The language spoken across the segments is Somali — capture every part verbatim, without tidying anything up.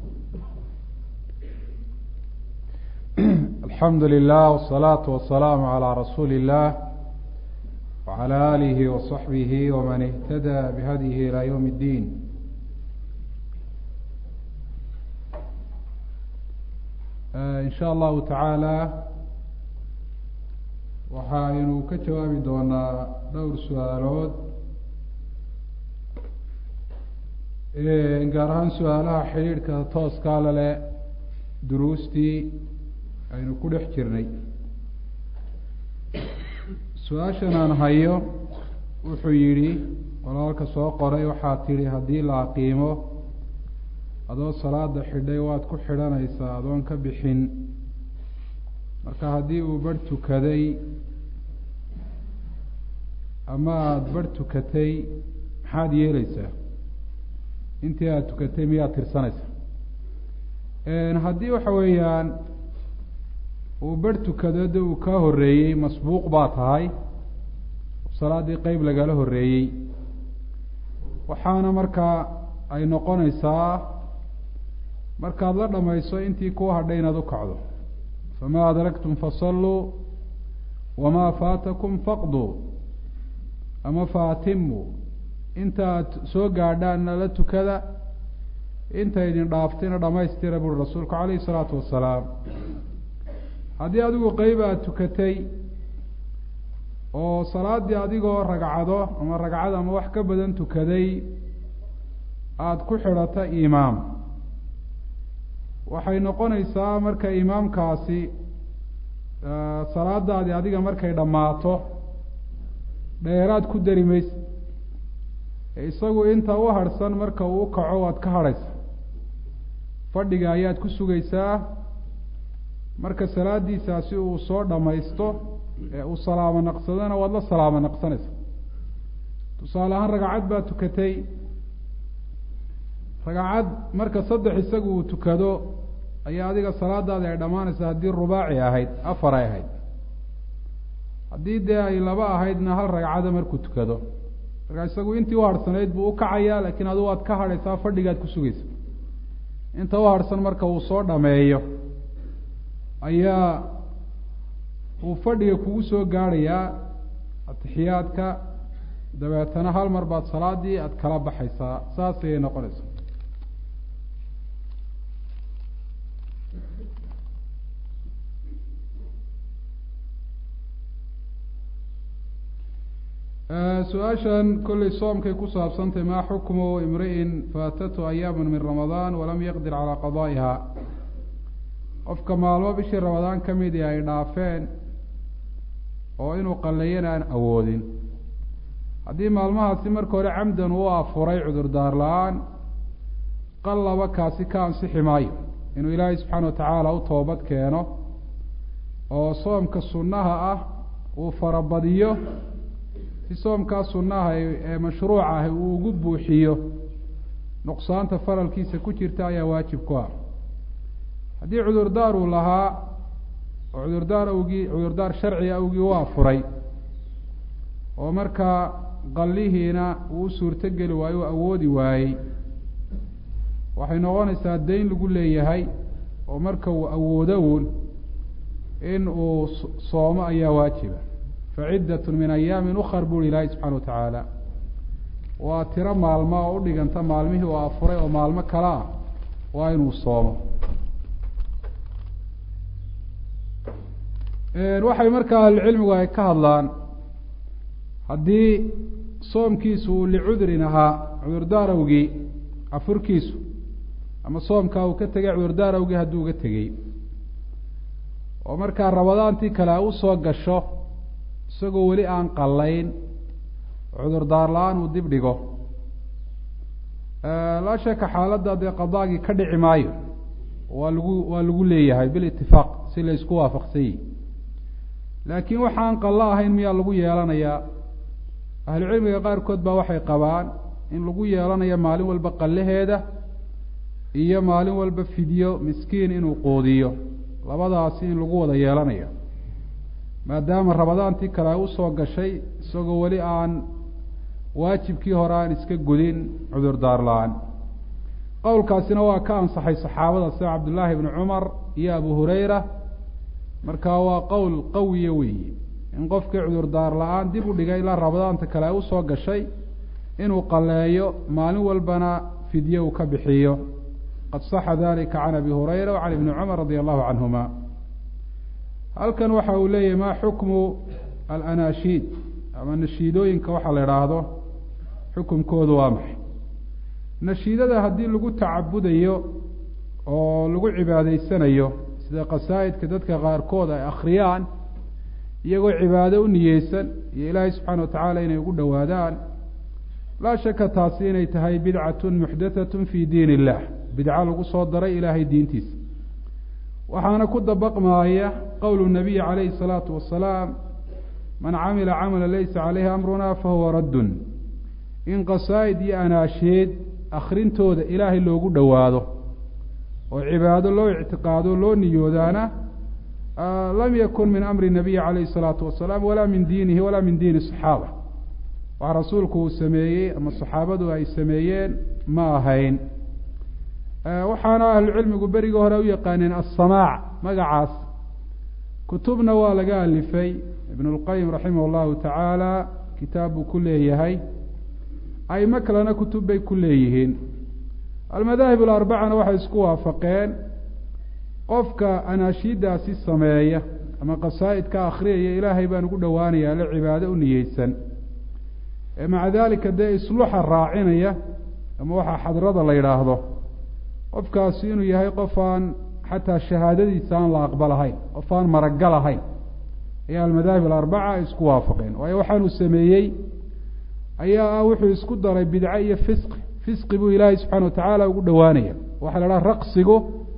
الحمد لله والصلاة والسلام على رسول الله وعلى آله وصحبه ومن اهتدى بهديه إلى يوم الدين. إن شاء الله تعالى waxaynu ka jawaabi doonaa dhowr su-aalood gaar ahaan su-aalaha xidhiidhka tooskaa lale duruustii aynu ku dhex jirnay. su-aashan aan hayo wuxuu yidhi walaalka soo qoray waxaa tidhi haddii la aqiimo adoo salaada xidhay waad ku xidhanaysaa adoon ka bixin, marka haddii uu barh tukaday ama aada barh tukatay maxaad yeeleysaa? intii aada tukatay miyaad tirsanaysaa? haddii waxa weeyaan uu barh tukado de uu kaa horreeyey, masbuuq baa tahay, salaaddii qeyb lagala horreeyey, waxaana markaa ay noqonaysaa markaad la dhamayso intii ku hadhay inaad u kacdo. famaa adraktum fasalluu wamaa faatakum faqduu ama faatimuu, inta aad soo gaadhaanna la tukada, inta idin dhaaftayna dhamaystira buri rasuulku calayhi isalaatu wassalaam. haddii adigu qeyb aad tukatay oo salaaddii adigoo ragcado ama ragcad ama wax ka badan tukaday aada ku xidhata imaam, waxay noqonaysaa marka imaamkaasi salaadaadii adiga markay dhammaato dheeraad ku dari maysa, isagu inta u harhsan marka uu kaco waad ka hadhaysa, fadhiga ayaad ku sugaysaa. marka salaadiisaasi uu soo dhammaysto ee uu salaamo naqsadana waad la salaamo naqsanaysa. tusaale ahaan ragcad baad tukatay, ragcad marka saddex isagu uu tukado ayaa adiga salaadaadi ay dhammaanaysa haddii rubaaci ahayd, afar ay ahayd. haddii dee ay laba ahaydna hal ragcada markuu tukado, markaa isagu intii u harhsanayd buu u kacayaa, laakiin adigu waad ka hadhaysaa, fadhigaad ku sugaysa. inta u harhsan marka uu soo dhameeyo ayaa uu fadhiga kugu soo gaadhayaa atixiyaadka, dabeetana hal mar baad salaadii aada kala baxaysaa. saas ayay noqonaysaa. su-aashan kollay soomkay ku saabsantay, maa xukmu imri'in faatatu ayaamun min ramadaan walam yaqdir calaa qadaa'iha. qofka maalmo bishii ramadaan ka midii ay dhaafeen oo inuu qallayana aan awoodin, haddii maalmahaasi marka hore camdan uu afuray cudurdaar la-aan, qallaba kaasi ka ansixi maayo. inuu ilaahay subxaana wa tacaala u toobad keeno oo soomka sunnaha ah uu farabadiyo, si soomkaa sunnaha ee mashruuca ah uu ugu buuxiyo nuqsaanta faralkiisa ku jirta ayaa waajib ku ah. haddii cudurdaar uu lahaa oo cudurdaar awgii cudurdaar sharci awgii u afuray oo markaa qallihiina uu u suurtogeli waayo u awoodi waayey, waxay noqonaysaa dayn lagu leeyahay oo marka uu awoodo uun in uu soomo ayaa waajiba. faciddatun min ayaamin ukar buri ilaahi subxana wa tacaala, waa tiro maalmo oo u dhiganta maalmihii uu afuray oo maalmo kale ah, waa inuu soomo. waxay markaa ahlucilmigu ay ka hadlaan haddii soomkiisu uu licudrin ahaa, cudurdaar awgii afurkiisu, ama soomkaa uu ka tegay cudurdaar awgii hadduu uga tegey, oo markaa ramadaantii kale ay usoo gasho isagoo weli aan qallayn, cudurdaar la-aan uu dib dhigo, laa shaka xaaladda dee qadaagii ka dhici maayo, waa lagu waa lagu leeyahay bilitifaaq si la isku waafaqsan yihi. laakiin waxaan qallo ahayn miyaa lagu yeelanayaa? ahlucilmiga qaarkood baa waxay qabaan in lagu yeelanayo maalin walba qallaheeda iyo maalin walba fidyo miskiin inuu quudiyo, labadaasi in lagu wada yeelanayo, maadaama ramadaantii kale ay usoo gashay isagoo weli aan waajibkii hore aan iska gudin cudurdaar la-aan. qowlkaasina waa ka ansaxay saxaabada sida cabdullaahi ibnu cumar iyo abu hurayra markaa waa qowl qawiya weeye in qofkii cudurdaar la-aan dib u dhigay ilaa ramadaanta kale ay usoo gashay inuu qaleeyo maalin walbana fidye uu ka bixiyo qad saxa dalika can abi hurayra wacan ibni cumar radia allahu canhuma halkan waxa uu leeyahy maa xukmu alanashiid ama nashiidooyinka waxaa la idhaahdo xukumkoodu waa maxay nashiidada haddii lagu tacabudayo oo lagu cibaadaysanayo sida qasaa'idka dadka qaarkood ay akhriyaan iyagoo cibaado u niyeysan iyo ilaahay subxaana watacaala inay ugu dhowaadaan laa shaka taasi inay tahay bidcatun muxdathatun fii diin illah bidco lagu soo daray ilaahay diintiisa waxaana ku dabaqmaaya qowlu nabiyi calayhi salaatu wasalaam man camila camala laysa caleyhi amruna fahuwa raddun in qasaa'id iyo anaasheed akhrintooda ilaahay loogu dhowaado oo cibaado loo ictiqaado loo niyoodaana lam yakun min amri nabiyi calayhi salaatu wasalaam walaa min diinihi walaa min diini saxaaba waxa rasuulku uu sameeyey ama saxaabadu ay sameeyeen ma ahayn waxaana ahlucilmigu berigii hore u yaqaaneen assamaac magacaas kutubna waa laga alifay ibn اlqayim raximah اllahu tacaala kitaab buu ku leeyahay aimo kalena kutub bay ku leeyihiin almadaahib alarbacana waxay isku waafaqeen qofka anaashiidaasi sameeya ama qasaa'idka akhriyaya ilaahay baan ugu dhowaanaya la cibaado u niyeysan maca dalika dee isluxa raacinaya ama waxaa xadrada la yidhaahdo qofkaasi inuu yahay qof aan xataa shahaadadiisa aan la aqbalahayn qof aan maragal ahayn ayaa almadaahib alarbaca ay isku waafaqeen waayo waxaanuu sameeyey ayaa ah wuxuu isku daray bidco iyo fisqi fisqi buu ilaahay subxana watacaala ugu dhowaanaya waxaa la dhaha raqsigu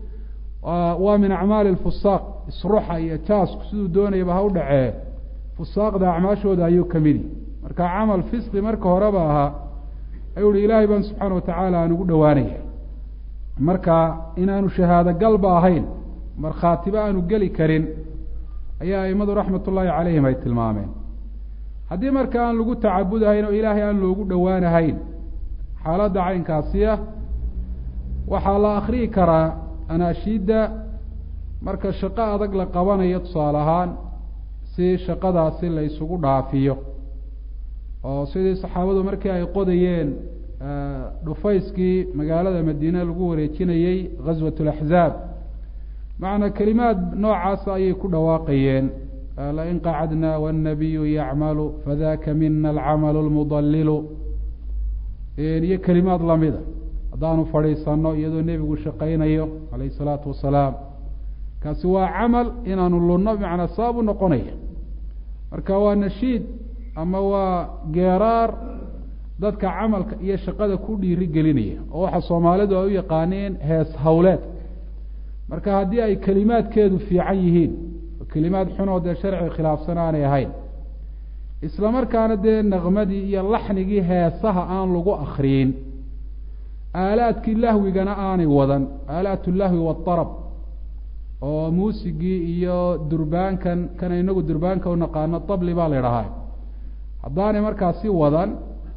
waa min acmaali lfusaaq isruxa iyo jaasku siduu doonayaba ha u dhacee fusaaqda acmaashooda ayuu ka midi marka camal fisqi marka horeba ahaa ayuu uhi ilaahay baan subxaana watacaala aan ugu dhowaanaya marka inaanu shahaado galba ahayn markhaatiba aanu geli karin ayaa aimadu raxmat ullaahi calayhim ay tilmaameen haddii marka aan lagu tacabudahayn oo ilaahay aan loogu dhowaanahayn xaaladda caynkaasiya waxaa la akriyi karaa anaashiidda marka shaqo adag la qabanayo tusaale ahaan si shaqadaasi la isugu dhaafiyo oo sidii saxaabadu markii ay qodayeen dhufayskii magaalada madiine lagu wareejinayey ghaswat alaxzaab macnaa kelimaad noocaasa ayay ku dhawaaqayeen lain qacadna wاnnabiyu yacmalu fadaka mina alcamalu lmudalilu iyo kelimaad lamida haddaanu fadhiisano iyadoo nebigu shaqaynayo calayh الsalaatu wasalaam kaasi waa camal inaanu lunno bimacnaa sabab u noqonaya marka waa nashiid ama waa geeraar dadka camalka iyo shaqada ku dhiiri gelinaya oo waxa soomaalidu ay u yaqaaneen hees hawleed marka haddii ay kelimaadkeedu fiican yihiin kelimaad xunoo dee sharciga khilaafsan aanay ahayn isla markaana dee naqmadii iyo laxnigii heesaha aan lagu akriyin aalaadkii lahwigana aanay wadan aalaat lahwi waaarab oo muusigii iyo durbaankan kana inagu durbaanka u naqaano tabli baa la idhahaa haddaanay markaasi wadan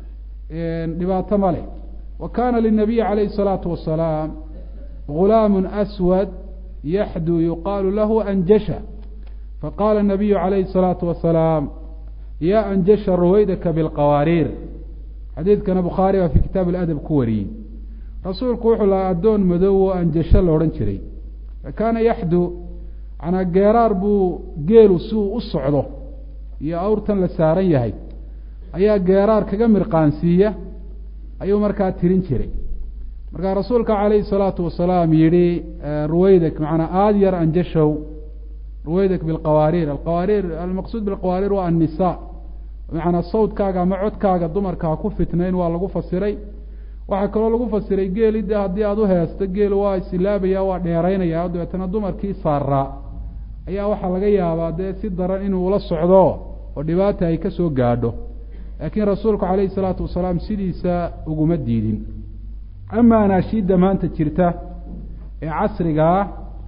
dhibaato ma leh wa kana linabiyi calayhi الsalaatu wasalaam gulaamu aswad yaxdu yuqaalu lahu anjasha faqala الnabiyu calayhi الsalaatu wasalaam ya anjasha ruwaydaka bilqawaariir xadiidkana bukhaari baa fi kitaab aladab ku wariyey rasuulku wuxuu lahaa addoon madow oo anjasho la odhan jiray kaana yaxdu manaa geeraar buu geelu si uu u socdo iyo awrtan la saaran yahay ayaa geeraar kaga mirqaansiiya ayuu markaa tirin jiray markaa rasuulka calayhi الsalaatu wasalaam yihi ruwaydak manaa aad yar anjashow ruwaydak bilqawaariir alqawaariir almaqsuud bilqawaariir waa annisa macanaa sawdkaaga ama codkaaga dumarka ha ku fitnayn waa lagu fasiray waxaa kaloo lagu fasiray geeli de haddii aada u heesto geel waa isilaabaya waa dheeraynaya dabeetana dumarkii saaraa ayaa waxaa laga yaabaa dee si daran inuu ula socdo oo dhibaata ay ka soo gaadho laakiin rasuulku calayhi salaatu wasalaam sidiisa uguma diidin ama anaashiidda maanta jirta ee casrigaa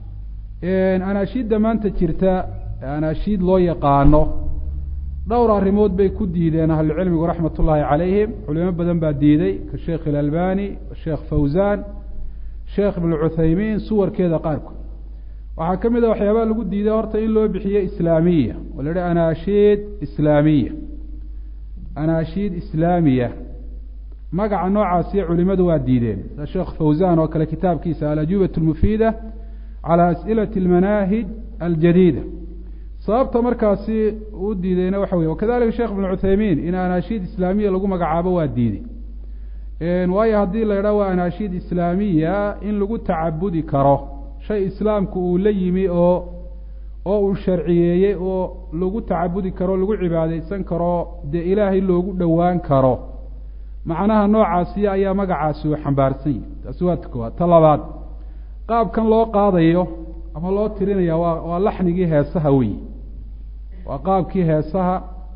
anaashiidda maanta jirta anaashiid loo yaqaano dhowr arrimood bay ku diideen ahlucilmigu raxmat ullaahi calayhim culimo badan baa diiday ka sheekh ilalbani sheekh fawzan sheekh ibn cuthaymiin suwarkeeda qaarkood waxaa ka mid a waxyaabaha lagu diiday horta in loo bixiyo islaamiya oo la yidhaha anaashiid islaamiya anaashiid islaamiya magaca noocaasiyo culimadu waa diideen sida sheekh fawzan oo kale kitaabkiisa alajuubat almufiida cala as'ilati almanaahij aljadiida sababta markaasi uu diidayna waxa weye wakadalika sheekh ibn cuthaymiin in anaashiid islaamiya lagu magacaabo waa diiday waayo haddii la yidhaha waa anaashiid islaamiya in lagu tacabudi karo shay islaamku uu la yimi oo oo uu sharciyeeyey oo lagu tacabudi karo lagu cibaadaysan karo dee ilaahay loogu dhowaan karo macnaha noocaasi ayaa magacaasi uu xambaarsan yahay taasi waa ta koowaad ta labaad qaabkan loo qaadayo ama loo tirinaya waa waa laxnigii heesaha weyi waa qaabkii heesaha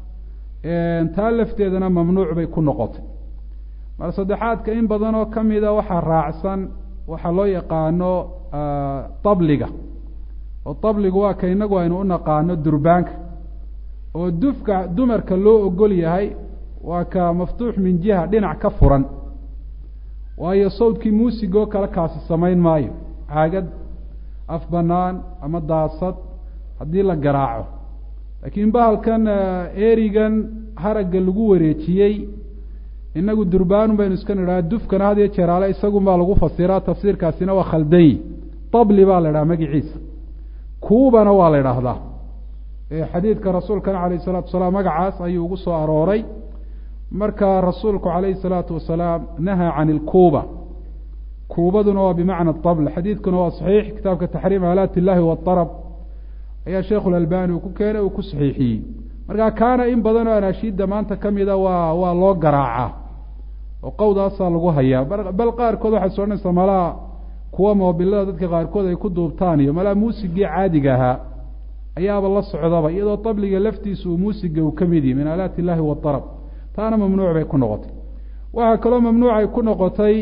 taa lafteedana mamnuuc bay ku noqotay mar saddexaadka in badan oo ka mida waxaa raacsan waxaa loo yaqaano tabliga oo tabligu waa ka inagu aynu u naqaano durbaanka oo dufka dumarka loo ogol yahay waa ka maftuux min jiha dhinac ka furan waayo sawdkii muusigoo kale kaasi samayn maayo caagad af banaan ama daasad haddii la garaaco laakiin bahalkan erigan haragga lagu wareejiyey inagu durbaanun baynu iska nidhaha dufkana had iyo jeeraale isagun baa lagu fasiraa tafsiirkaasina waa khaldanyi tabli baa la idhaha magiciisa kuubana waa la idhaahdaa xadiidka rasuulkana calayh isalaatu wasalaam magacaas ayuu ugu soo arooray marka rasuulku calayhi salaatu wasalaam nahaa can ilkuuba kuubaduna waa bimacna tabl xadiidkuna waa saxiix kitaabka taxriim aalaati illahi waaarab ayaa sheekhu lalbani uu ku keenay uu ku saxiixiyey marka kaana in badan oo anaashiidda maanta ka mida waa waa loo garaacaa oo qowdaasaa lagu hayaa bal qaarkood waxay soodhanaysaa malaa kuwa moobilada dadka qaarkood ay ku duubtaan iyo malaa muusigii caadiga ahaa ayaaba la socdaba iyadoo tabliga laftiisa uu muusiga uu ka mid yihi min aalaati illahi waaarab taana mamnuuc bay ku noqotay waxaa kaloo mamnuuc ay ku noqotay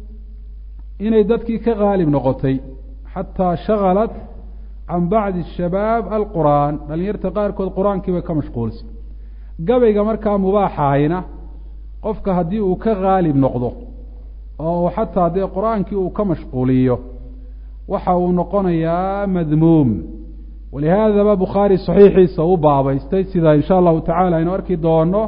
inay dadkii ka qaalib noqotay xataa shagalat can bacdi shabaab alqur'aan dhalinyarta qaarkood qur-aankii bay ka mashquulsay gabayga markaa mubaaxahayna qofka haddii uu ka qaalib noqdo oo xataa dee qur-aankii uu ka mashquuliyo waxa uu noqonayaa madmuum walihaadaba bukhaari saxiixiisa u baabaystay sida insha allahu tacala aynu arki doono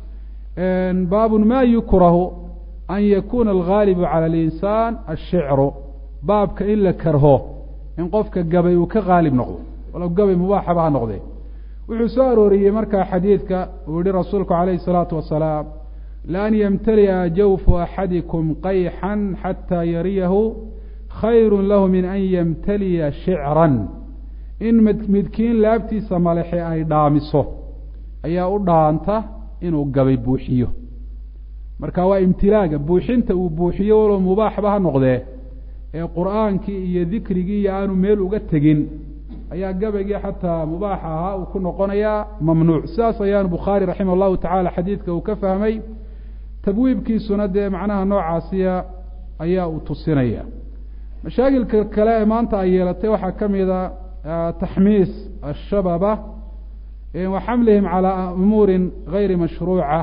baabun ma yukrahu an yakuna algaalibu cala alinsaan ashicru baabka in la karho in qofka gabay uu ka qaalib noqdo walow gabay mubaaxaba ha noqdee wuxuu soo arooriyey markaa xadiidka uu yihi rasuulku calayhi salaatu wasalaam laan yamtali'a jawfu axadikum qayxan xataa yariyahu khayru lahu min an yamtaliya shicran in midkiin laabtiisa malexe ay dhaamiso ayaa u dhaanta inuu gabay buuxiyo marka waa imtilaaga buuxinta uu buuxiyo walow mubaaxba ha noqdee ee qur-aankii iyo dikrigii iyo aanu meel uga tegin ayaa gabaygii xataa mubaaxa ahaa uu ku noqonayaa mamnuuc sidaas ayaanu bukhaari raximah allahu tacala xadiidka uu ka fahmay tabwiibkiisuna dee macnaha noocaasiya ayaa uu tusinaya mashaakilka kale ee maanta ay yeelatay waxaa ka mida taxmiis ashababa wa xamlihim calaa umuurin gayri mashruuca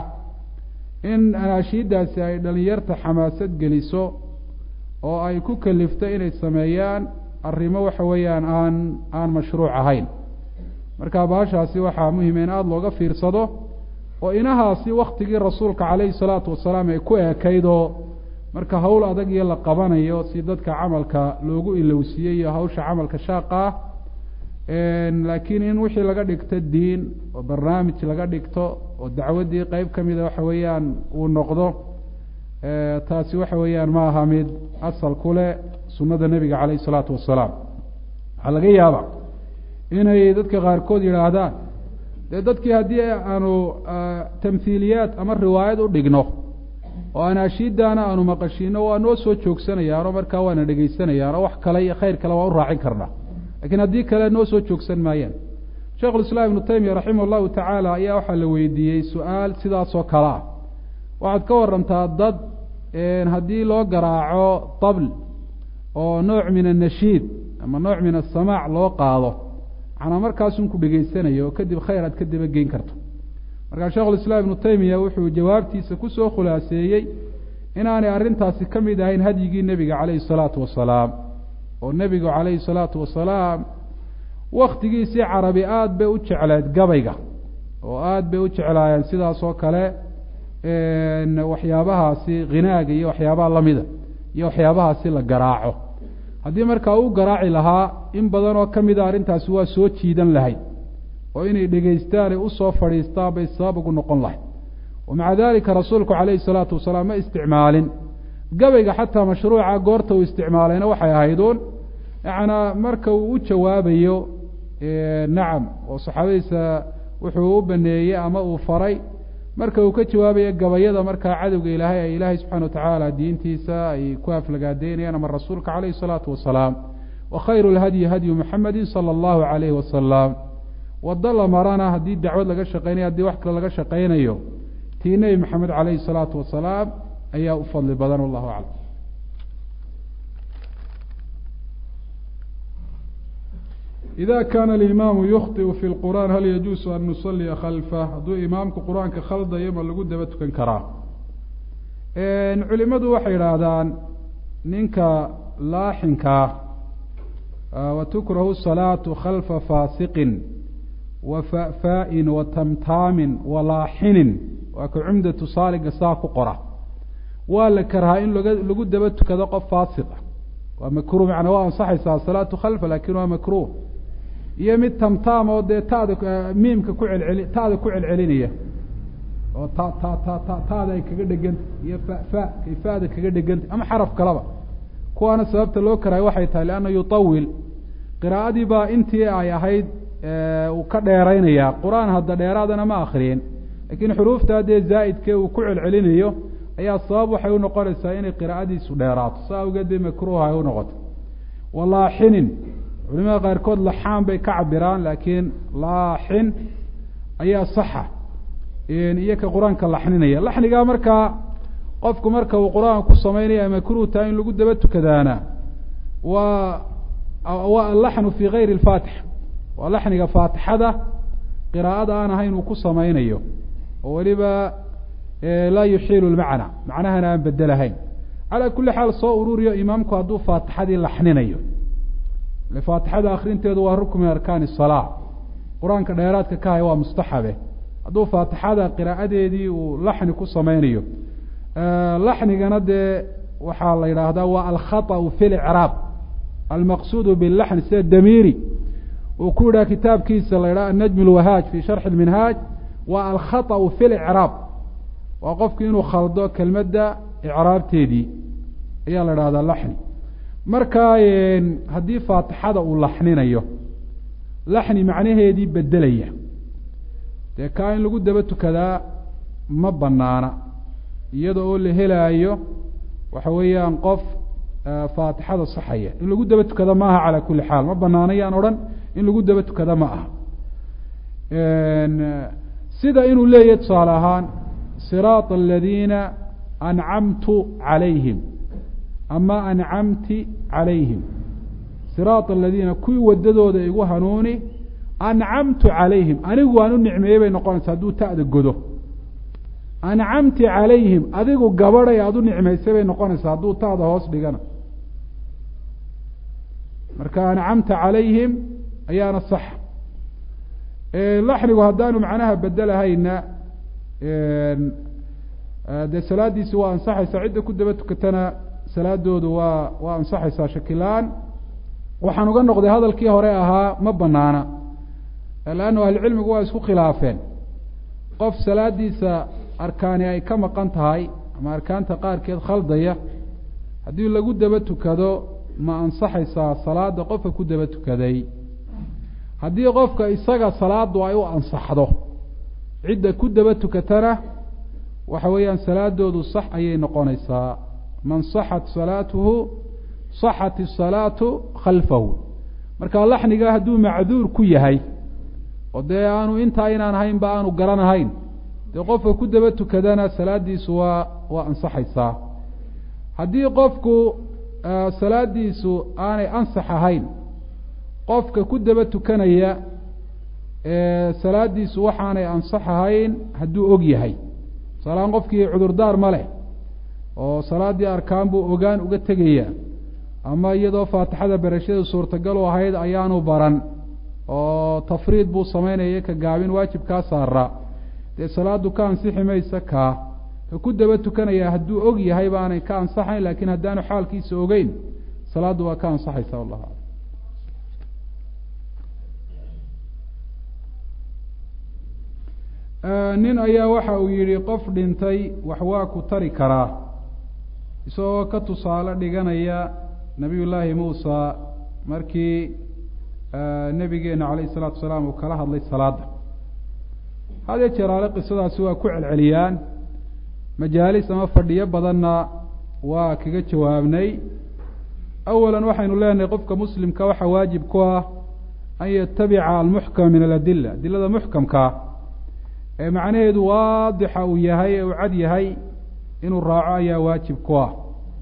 in anaashiiddaasi ay dhalinyarta xamaasad geliso oo ay ku kalifto inay sameeyaan arrimo waxa weeyaan aan aan mashruuc ahayn marka baashaasi waxaa muhima in aada looga fiirsado oo inahaasi waktigii rasuulka calayhi salaatu wasalaam ay ku eekaydoo marka hawl adag iyo la qabanayo si dadka camalka loogu ilowsiiyey iyo hawsha camalka shaaqa ah laakiin in wixii laga dhigto diin oo barnaamij laga dhigto oo dacwaddii qeyb ka mida waxa weeyaan uu noqdo taasi waxa weeyaan ma aha mid asal ku leh sunnada nebiga calayhi salaatu wasalaam waxaa laga yaaba inay dadka qaarkood yidhaahdaan dee dadkii haddii aanu tamhiiliyaad ama riwaayad u dhigno oo anaashiiddaana aanu maqashiino waa noo soo joogsanayaanoo markaa waana dhegaysanayaanoo wax kale iyo khayr kale waa u raacin karnaa lakiin haddii kale noo soo joogsan maayaan sheikhulislaam ibnu taymiya raximah allahu tacaala ayaa waxaa la weydiiyey su-aal sidaasoo kale ah waxaad ka warantaa dad haddii loo garaaco tabl oo nooc min annashiid ama nooc min asamaac loo qaado macnaa markaasun ku dhegaysanayo oo kadib khayr aad ka dabageyn karto markaa sheikhulislaam ibnu taymiya wuxuu jawaabtiisa kusoo khulaaseeyey inaanay arrintaasi ka mid ahayn hadyigii nebiga calayhi salaatu wasalaam oo nebigu calayhi salaatu wasalaam waktigiisii carabi aada bay u jecleed gabayga oo aada bay u jeclaayeen sidaas oo kale waxyaabahaasi ghinaaga iyo waxyaabaha lamida iyo waxyaabahaasi la garaaco haddii markaa uu garaaci lahaa in badan oo ka mida arrintaasi waa soo jiidan lahayd oo inay dhegaystaan ay usoo fadhiistaan bay sabab ugu noqon lahayd wamaca dalika rasuulku calayhi salaatu wasalaam ma isticmaalin gabayga xataa mashruuca goorta uu isticmaalayna waxay ahayduun yacnaa marka uu u jawaabayo nacam oo saxaabadiisa wuxuu u baneeyey ama uu faray marka uu ka jawaabayo gabayada markaa cadowga ilaahay ay ilaahay subxana watacaala diintiisa ay ku aflagaadeynayaan ama rasuulka calayhi salaatu wasalaam wa khayru lhadyi hadyu muxamedi sala allahu calayhi wasalam waddo la marana haddii dacwad laga shaqeynayo haddii wax kale laga shaqeynayo tii nebi maxamed calayhi salaatu wasalaam ayaa u fadli badan wallahu aclam إذا كان الإمام يخطئ في القرآن هل يجوز أن نصلي خلفه hadduu imaamku qur-aanka khaldayo ma lagu daba tukan karaa culimadu waxay idhaahdaan ninka laaxinkaa watukrahu الصalaaةu khalfa faasiqin wafa'fa'in watamtaamin walaaxinin waa ka cumdatu saaliga saa ku qora waa la karhaa in lagu daba tukado qof faasiqa waa makruh macnaa waa ansaxaysaa salaatu khalfa lakin waa makruh iyo mid tamtaam oo dee taada miimka ku celceli taada ku celcelinaya oo ta ta ta ta taada ay kaga dheganta iyo fa fa kay faada kaga dheganta ama xaraf kalaba kuwaana sababta loo karaay waxay tahay lianna yutawil qiraa'adii baa intii ay ahayd uu ka dheeraynaya qur-aan hadda dheeraadana ma akriyin laakiin xuruufta dee zaa'idkee uu ku celcelinayo ayaa sabab waxay u noqonaysaa inay qiraa'adiisu dheeraato saa awgeed bay makruuha ay u noqoto walaaxinin culimada qaarkood laxaan bay ka cabiraan laakiin laaxin ayaa saxa iyo ka qur-aanka laxninaya laxnigaa markaa qofku marka uu qur-aanka ku samaynaya makruuh tahay in lagu daba tukadaana waa waa alaxnu fii gayri alfaatixa waa laxniga faatixada qiraa'ada aan ahayn uu ku samaynayo oo weliba laa yuxiilu lmacna macnahana aan bedelahayn calaa kulli xaal soo ururiyo imaamku hadduu faatixadii laxninayo faatixada akrinteedu waa rukn min arkaani الsalaa qur-aanka dheeraadka ka haya waa mustaxabe hadduu faatixada qiraa'adeedii uu laxni ku samaynayo laxnigana dee waxaa la yidhaahdaa waa alkhaطأu fi اlcraab almaqsuudu bilaxni sida damiiri uu ku yidhaha kitaabkiisa la yidhaha anajm اlwahaaj fi sharxi اlminhaaj waa alkhaطأu fi اlcraab waa qofku inuu khaldo kelmadda icraabteedii ayaa la idhahdaa laxni markaa haddii faatixada uu laxninayo laxni macnaheedii bedelaya dee kaa in lagu daba tukadaa ma banaana iyada oo la helaayo waxa weeyaan qof faatixada saxaya in lagu daba tukada ma aha calaa kulli xaal ma banaana yaan odhan in lagu daba tukada ma aha sida inuu leeyahay tusaale ahaan siraaط aladiina ancamtu calayhim ama ancamti calayhim siraaط aladiina kuwii wadadooda igu hanuuni ancamtu calayhim anigu waan u nicmeeyey bay noqonaysa hadduu ta'da godo ancamti calayhim adigu gabadhay aada u nicmaysay bay noqonaysaa hadduu ta'da hoos dhigana marka ancamta calayhim ayaana sax laxnigu haddaanu macnaha bedelahayna dee salaadiisi waa ansaxaysaa cidda ku daba tukatana salaadoodu waa waa ansaxaysaa shakilaan waxaan uga noqday hadalkii hore ahaa ma banaana lannu ahlucilmigu waa isku khilaafeen qof salaadiisa arkaani ay ka maqan tahay ama arkaanta qaarkeed khaldaya haddii lagu daba tukado ma ansaxaysaa salaada qofka ku daba tukaday haddii qofka isaga salaadu ay u ansaxdo cidda ku daba tukatana waxa weeyaan salaadoodu sax ayay noqonaysaa man saxat salaatuhu saxat isalaatu khalfahu marka laxniga hadduu macduur ku yahay oo dee aanu intaa inaan ahayn ba aanu garanahayn dee qofka ku daba tukadana salaadiisu waa waa ansaxaysaa haddii qofku salaadiisu aanay ansax ahayn qofka ku daba tukanaya salaadiisu waxaanay ansax ahayn hadduu og yahay tusaalahaan qofkii cudurdaar ma leh oo salaadii arkaan buu ogaan uga tegaya ama iyadoo faatixada barashada suurtagal u ahayd ayaanu baran oo tafriid buu sameynaya ka gaabin waajibkaa saara dee salaadu ka ansixi maysa kaa ku daba tukanaya hadduu og yahay baanay ka ansaxayn laakiin haddaanu xaalkiisa ogeyn salaadu waa ka ansaxaysa wallahu a'lam. nin ayaa waxa uu yidhi qof dhintay wax waa ku tari karaa isagoo ka tusaale dhiganaya nabiyullaahi muusa markii nabigeena calayhi isalaatu wasalaam uu kala hadlay salaada hadee jeeraale qisadaasi waa ku celceliyaan majaalis ama fadhiyo badanna waa kaga jawaabnay. awalan waxaynu leenahay qofka muslimka waxaa waajib ku ah an yatabica almuxkama min aladila adilada muxkamka ee macnaheedu waadixa uu yahay ee uu cad yahay inuu raaco ayaa waajib ku ah.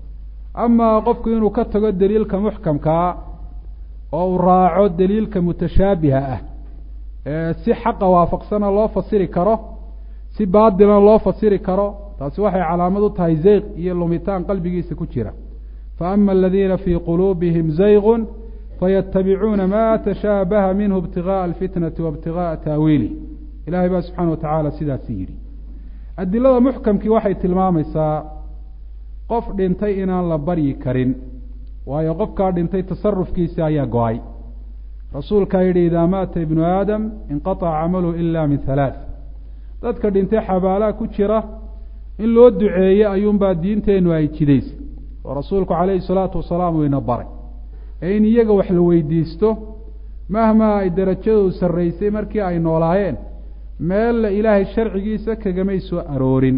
amaa qofku inuu ka tago daliilka muxkamkaa oo uu raaco daliilka mutashaabiha ah ee si xaqa waafaqsana loo fasiri karo si baadilana loo fasiri karo taasi waxay calaamad u tahay zayq iyo lumitaan qalbigiisa ku jira. faama aladiina fii quluubihim zaygun fayatabicuuna ma tashaabaha minhu ibtigaءa alfitnati waibtigaءa taawiilih. ilahay baa subxaana watacaala sidaasi yidhi. adilada muxkamkii waxay tilmaamaysaa qof dhintay inaan la baryi karin waayo qofkaa dhintay tasarufkiisa ayaa go-ay. rasuulkaa yidhi idaa maata ibnu aadam inqaطaca camaluhu ila min halaaث. dadka dhintay xabaalaha ku jira in loo duceeye ayuunbaa diinteennu ay jidaysay oo rasuulku calayhi salaatu wasalaam uu ina baray ee in iyaga wax la weydiisto mahmaa ay darajadu sarraysay markii ay noolaayeen meella ilaahay sharcigiisa kagamay soo aroorin.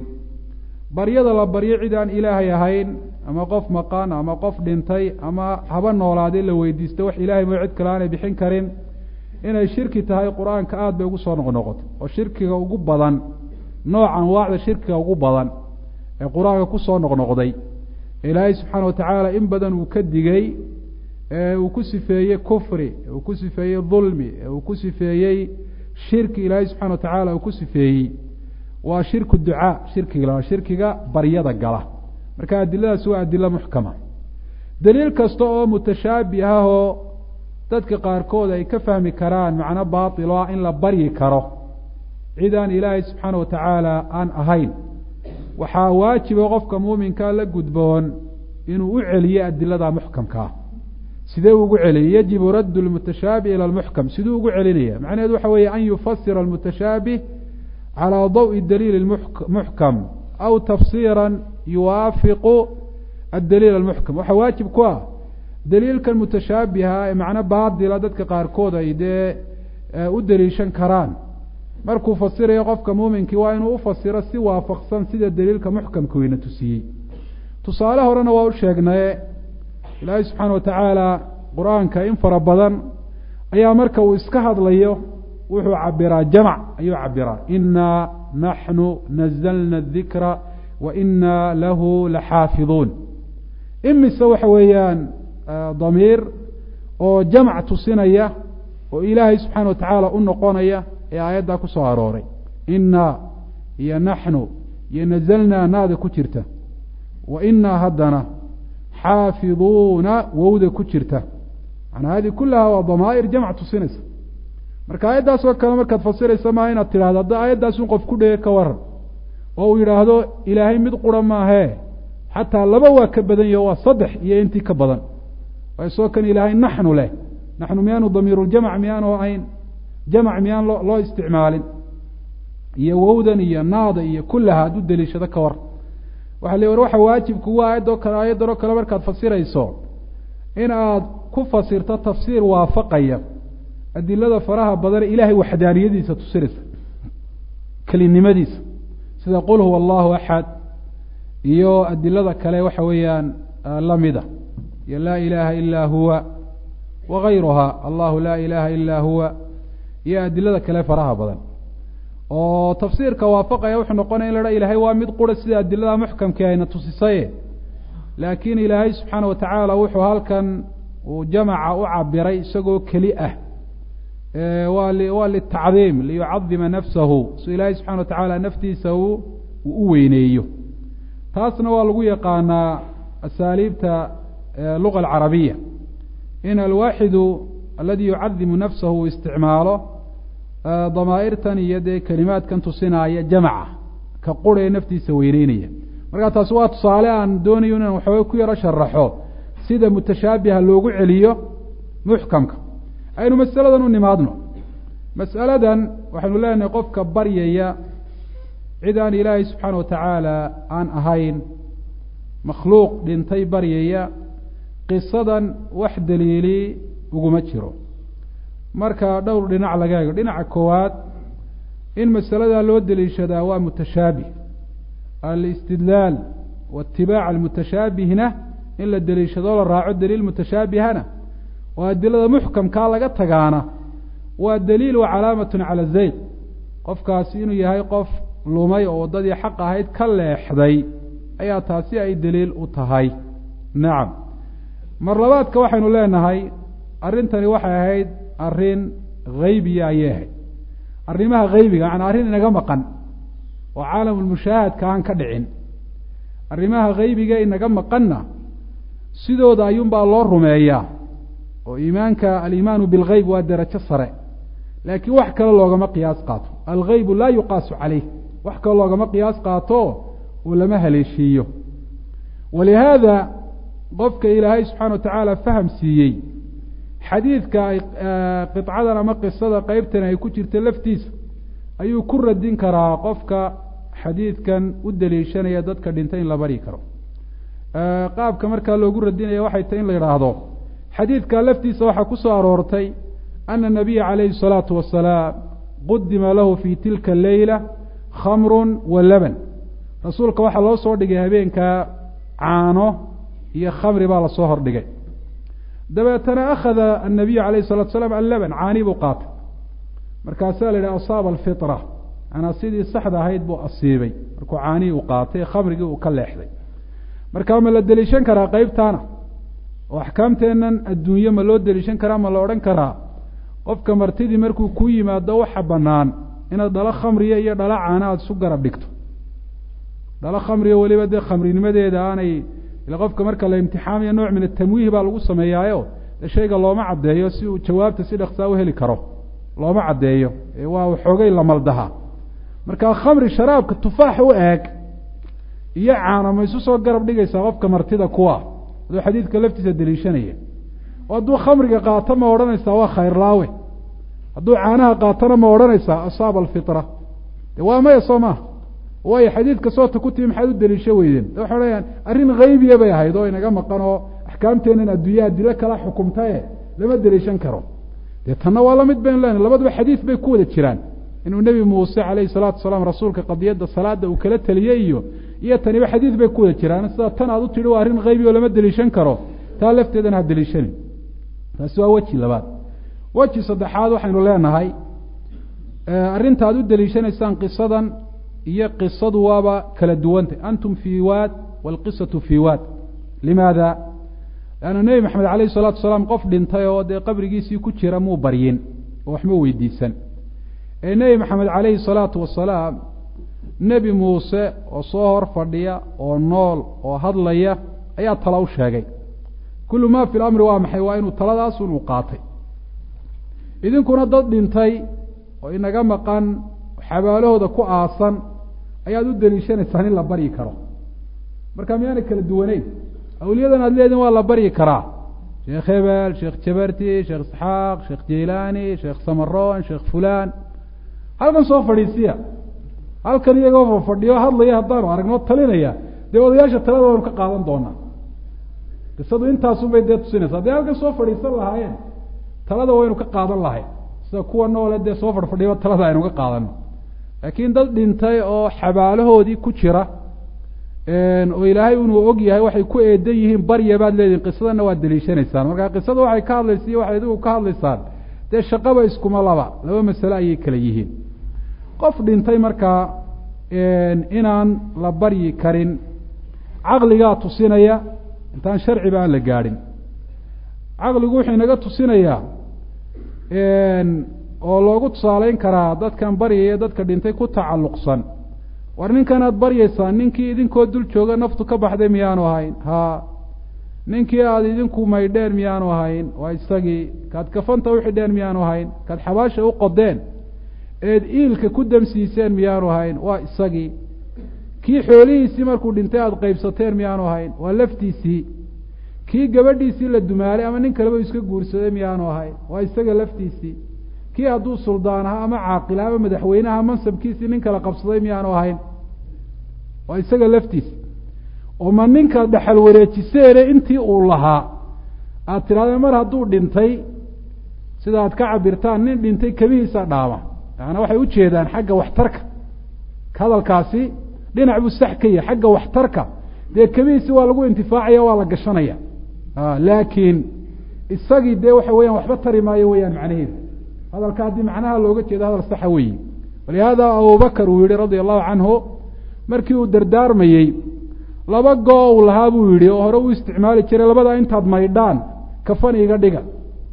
baryada la baryo cid aan ilaahay ahayn ama qof maqan ama qof dhintay ama haba noolaaday la weydiisto wax ilaahay moo cid kale aanay bixin karin inay shirki tahay qur-aanka aada bay ugu soo noqnoqotay oo shirkiga ugu badan nooc anwaacda shirkiga ugu badan ee qur-aanka ku soo noqnoqday ilaahay subxaana watacaala in badan uu ka digay ee uu ku sifeeyey kufri ee uu ku sifeeyey dulmi ee uu ku sifeeyey shirki ilaahay subxana watacaala uu ku sifeeyey waa shirku ducaa shirkiga waa shirkiga baryada gala. marka adiladaasi waa adilo muxkama. daliil kasta oo mutashaabih ah oo dadka qaarkood ay ka fahmi karaan macno baatil ah in la baryi karo cid aan ilaahay subxaana watacaala aan ahayn waxaa waajiba qofka muuminkaa la gudboon inuu u celiyo adilada muxkamkaa. sidee ugu celiya yajibu raddu lmutashaabih ila lmuxkam siduu ugu celinaya macnaheedu waxa weeye an yufasira almutashaabih calى ضوء daliil muxkam aw tafsiira yuwaafiqu adaliil almuxkam. waxaa waajib ku ah daliilkan mutashaabiha ee macno baadila dadka qaarkood ay dee u daliishan karaan markuu fasirayo qofka muuminkii waa inuu ufasiro si waafaqsan sida daliilka muxkamka weyna tusiyey. tusaale horena waa u sheegnaye ilaahay subxaana watacaala qur-aanka in fara badan ayaa marka uu iska hadlayo wuxuu cabiraa jamc ayuu cabiraa inaa naxnu nazalna adikra wa inaa lahu laxaafiduun. imise waxa weeyaan damiir oo jamc tusinaya oo ilaahay subxaana watacaala u noqonaya ee aayaddaa ku soo arooray inaa iyo naxnu iyo nazalnaa naada ku jirta wa inaa haddana xaafiduuna wowda ku jirta manaa hadi kulaha waa damaa'ir jamc tusinaysa. marka aayaddaas oo kale markaad fasiraysa maa inaad tidhahdo hadda aayaddaas un qof ku dhege ka waran oo uu yidhaahdo ilaahay mid qura maahee xataa laba waa ka badan yaho waa saddex iyo intii ka badan isoo kan ilaahay naxnu leh naxnu miyaanu damiiruljamc miyaanu ahayn jamc miyaan loo loo isticmaalin iyo wowdan iyo naada iyo kullaha hadduu daliishado ka war waxa le war waxa waajibkuwa aayadoo kale aayaddan oo kale markaad fasirayso in aad ku fasirto tafsiir waafaqaya adilada faraha badan ilaahay waxdaaniyadiisa tusinaysa kelinimadiisa sida qul huwa allahu axad iyo adilada kale waxa weeyaan lamida iyo laa ilaaha ilaa huwa wagayruha allahu laa ilaaha ilaa huwa iyo adilada kale faraha badan oo tafsiirka waafaqaya wuxuu noqonaya in la ha ilaahay waa mid qura sida adilada muxkamka ayna tusisaye laakiin ilaahay subxaana watacaala wuxuu halkan uu jamaca u cabiray isagoo keli ah waa litacdiim liyucadima nafsahu si ilaahay subxana watacaala naftiisa uu u weyneeyo taasna waa lagu yaqaanaa asaaliibta luga alcarabiya in alwaaxidu aladi yucadimu nafsahu isticmaalo damaa'irtan iyo dee kelimaadkan tusinaya jamaca ka quree naftiisa weyneynaya markaa taasi waa tusaale aan doonayo inaan waxooga ku yaro sharaxo sida mutashaabiha loogu celiyo muxkamka aynu masaladan u nimaadno mas'aladan waxaynu leenahay qofka baryaya cid aan ilaahay subxaana watacaala aan ahayn makhluuq dhintay baryaya qisadan wax daliili uguma jiro marka dhowr dhinac laga eego dhinaca koowaad in masaladaa loo daliishadaa waa mutashaabih alistidlaal waitibaac almutashaabihna in la daliishado la raaco daliil mutashaabihana oo adilada muxkamkaa laga tagaana waa daliil wa calaamatun cala zayq qofkaasi inuu yahay qof lumay oo waddadii xaq ahayd ka leexday ayaa taasi ay daliil u tahay nacam mar labaadka waxaynu leenahay arrintani waxay ahayd arrin haybiya ayay ahayd arrimaha haybiga macnaa arrin inaga maqan oo caalamulmushaahadka aan ka dhicin arrimaha haybiga inaga maqanna sidooda ayuunbaa loo rumeeyaa oo iimaanka aliimaanu bilgayb waa derajo sare laakiin wax kale loogama qiyaas qaato algaybu laa yuqaasu calayh wax kale loogama qiyaas qaato uu lama haleeshiiyo walihaada qofka ilaahay subxaana watacaala faham siiyey xadiidka ay qidcadan ama qisada qeybtan ay ku jirta laftiisa ayuu ku radin karaa qofka xadiidkan u daliishanaya dadka dhintay in la bari karo qaabka markaa loogu radinaya waxay tahay in la yidhaahdo xadiidka laftiisa waxaa ku soo aroortay ana nabiya calayhi الsalaatu wasalaam qudima lahu fi tilka leyla khamru wa laban rasuulka waxaa loo soo dhigay habeenkaa caano iyo khamri baa lasoo hordhigay dabeetana akhada annabiyu calayhi salatu salaam allaban caani buu qaatay markaasaa la yidhaha asaaba alfitra manaa sidii saxda ahayd buu asiibay markuu caanii uu qaatay khamrigii uu ka leexday markaa ma la deliishan karaa qeybtaana oo axkaamteennan adduunye ma loo deliishan karaa ma la odhan karaa qofka martidii markuu ku yimaado waxa bannaan inaad dhalo khamriya iyo dhalo caana aada isu garab dhigto dhalo khamriya weliba dee khamrinimadeeda aanay ila qofka marka la imtixaamayo nooc min atamwiih baa lagu sameeyaayo dee shayga looma caddeeyo si uu jawaabta si dhaksaa u heli karo looma caddeeyo waa waxoogay la maldaha markaa khamri sharaabka tufaax u eeg iyo caana ma isu soo garab dhigaysaa qofka martida kuwa aduu xadiidka laftiisa deliishanaya oo hadduu khamriga qaato ma odhanaysaa waa khayrlaawe hadduu caanaha qaatona ma odhanaysaa asaaba alfitra de waa maya soo maaha waayo xadiidka soota ku timi maxaad u deliisho weydeen de waxay odhanayaan arrin haybiya bay ahayd oo inaga maqan oo axkaamteennan adduunyaha dilo kala xukumtae lama deliishan karo dee tanna waa la mid baynu leenahay labaduba xadiid bay ku wada jiraan inuu nebi muuse calayhi salaatu wasalaam rasuulka qadiyadda salaada uu kala teliyey iyo iyo taniba xadiid bay ku wada jiraan sidaa tan aad u tidhi waa arrin haybi oo lama deliishan karo taa lafteedana ha deliishanin taasi waa weji labaad weji saddexaad waxaynu leenahay arrinta aad u deliishanaysaan qisadan iyo qisadu waaba kala duwantay antum fii waad waalqisatu fii waad limaada lanna nebi maxamed calayhi salaatu wasalaam qof dhintay oo dee qabrigiisii ku jira muu baryin oo waxma weydiisan ee nebi maxamed calayhi salaatu wasalaam nebi muuse oo soo hor fadhiya oo nool oo hadlaya ayaa tala u sheegay kullu maa fi lamri waa maxay waa inuu taladaas inuu qaatay idinkuna dad dhintay oo inaga maqan xabaalahooda ku aasan ayaad u deliishanaysaan in la baryi karo marka miyaana kala duwaneyn awliyadan aad leediin waa la baryi karaa sheekh hebel sheekh jabarti sheekh isxaaq sheekh jeylaani sheekh samaroon sheekh fulaan halkan soo fadhiisiya halkan iyagoo fadhiyo hadlaya haddaanu aragno talinaya dee odayaasha talada waynu ka qaadan doonaa qisadu intaasunbay dee tusinaysa hadday halkan soo fadhiisan lahaayeen talada waynu ka qaadan lahayn sida kuwa noole dee soo fadhfadhiyo talada aynu ka qaadano laakiin dad dhintay oo xabaalahoodii ku jira oo ilaahay inuu og yahay waxay ku eedan yihiin barya baad leedihin qisadana waad deliishanaysaan markaa qisada waxay ka hadlaysa iyo waxay adigu ka hadlaysaan dee shaqaba iskuma laba laba masale ayay kala yihiin qof dhintay markaa inaan la baryi karin caqligaa tusinaya intaan sharciba aan la gaadhin caqligu wuxuu inaga tusinayaa oo loogu tusaaleyn karaa dadkan baryaya dadka dhintay ku tacalluqsan war ninkan aad baryaysaa ninkii idinkoo dul jooga naftu ka baxday miyaanu ahayn ha ninkii aad idinku maydheen miyaanu ahayn waa isagii kaad kafanta u xidheen miyaanu ahayn kaad xabaasha u qodeen eed iilka ku damsiiseen miyaanu ahayn waa isagii kii xoolihiisii markuu dhintay aada qaybsateen miyaanu ahayn waa laftiisii kii gabadhiisii la dumaalay ama nin kaleba iska guursaday miyaanu ahayn waa isaga laftiisii kii hadduu suldaan ahaa ama caaqil ama madaxweynaha mansabkiisii nin kala qabsaday miyaanu ahayn waa isaga laftiisi oo ma ninka dhaxal wareejiseene intii uu lahaa aada tidhahdeen mar hadduu dhintay sida aad ka cabirtaan nin dhintay kabihiisa dhaama yaana waxay ujeedaan xagga waxtarka hadalkaasi dhinac buu sax ka yahay xagga waxtarka dee kabihiisi waa lagu intifaacaya waa la gashanaya laakiin isagii dee waxa weeyaan waxba tari maayo weyaan macnaheedu hadalka haddii macnaha looga jeedo hadal saxa weeye walihaada abubakar uu yihi radia allahu canhu markii uu dardaarmayey laba goo uu lahaa buu yihi oo hore u isticmaali jiray labadaa intaad maydhaan kafan iga dhiga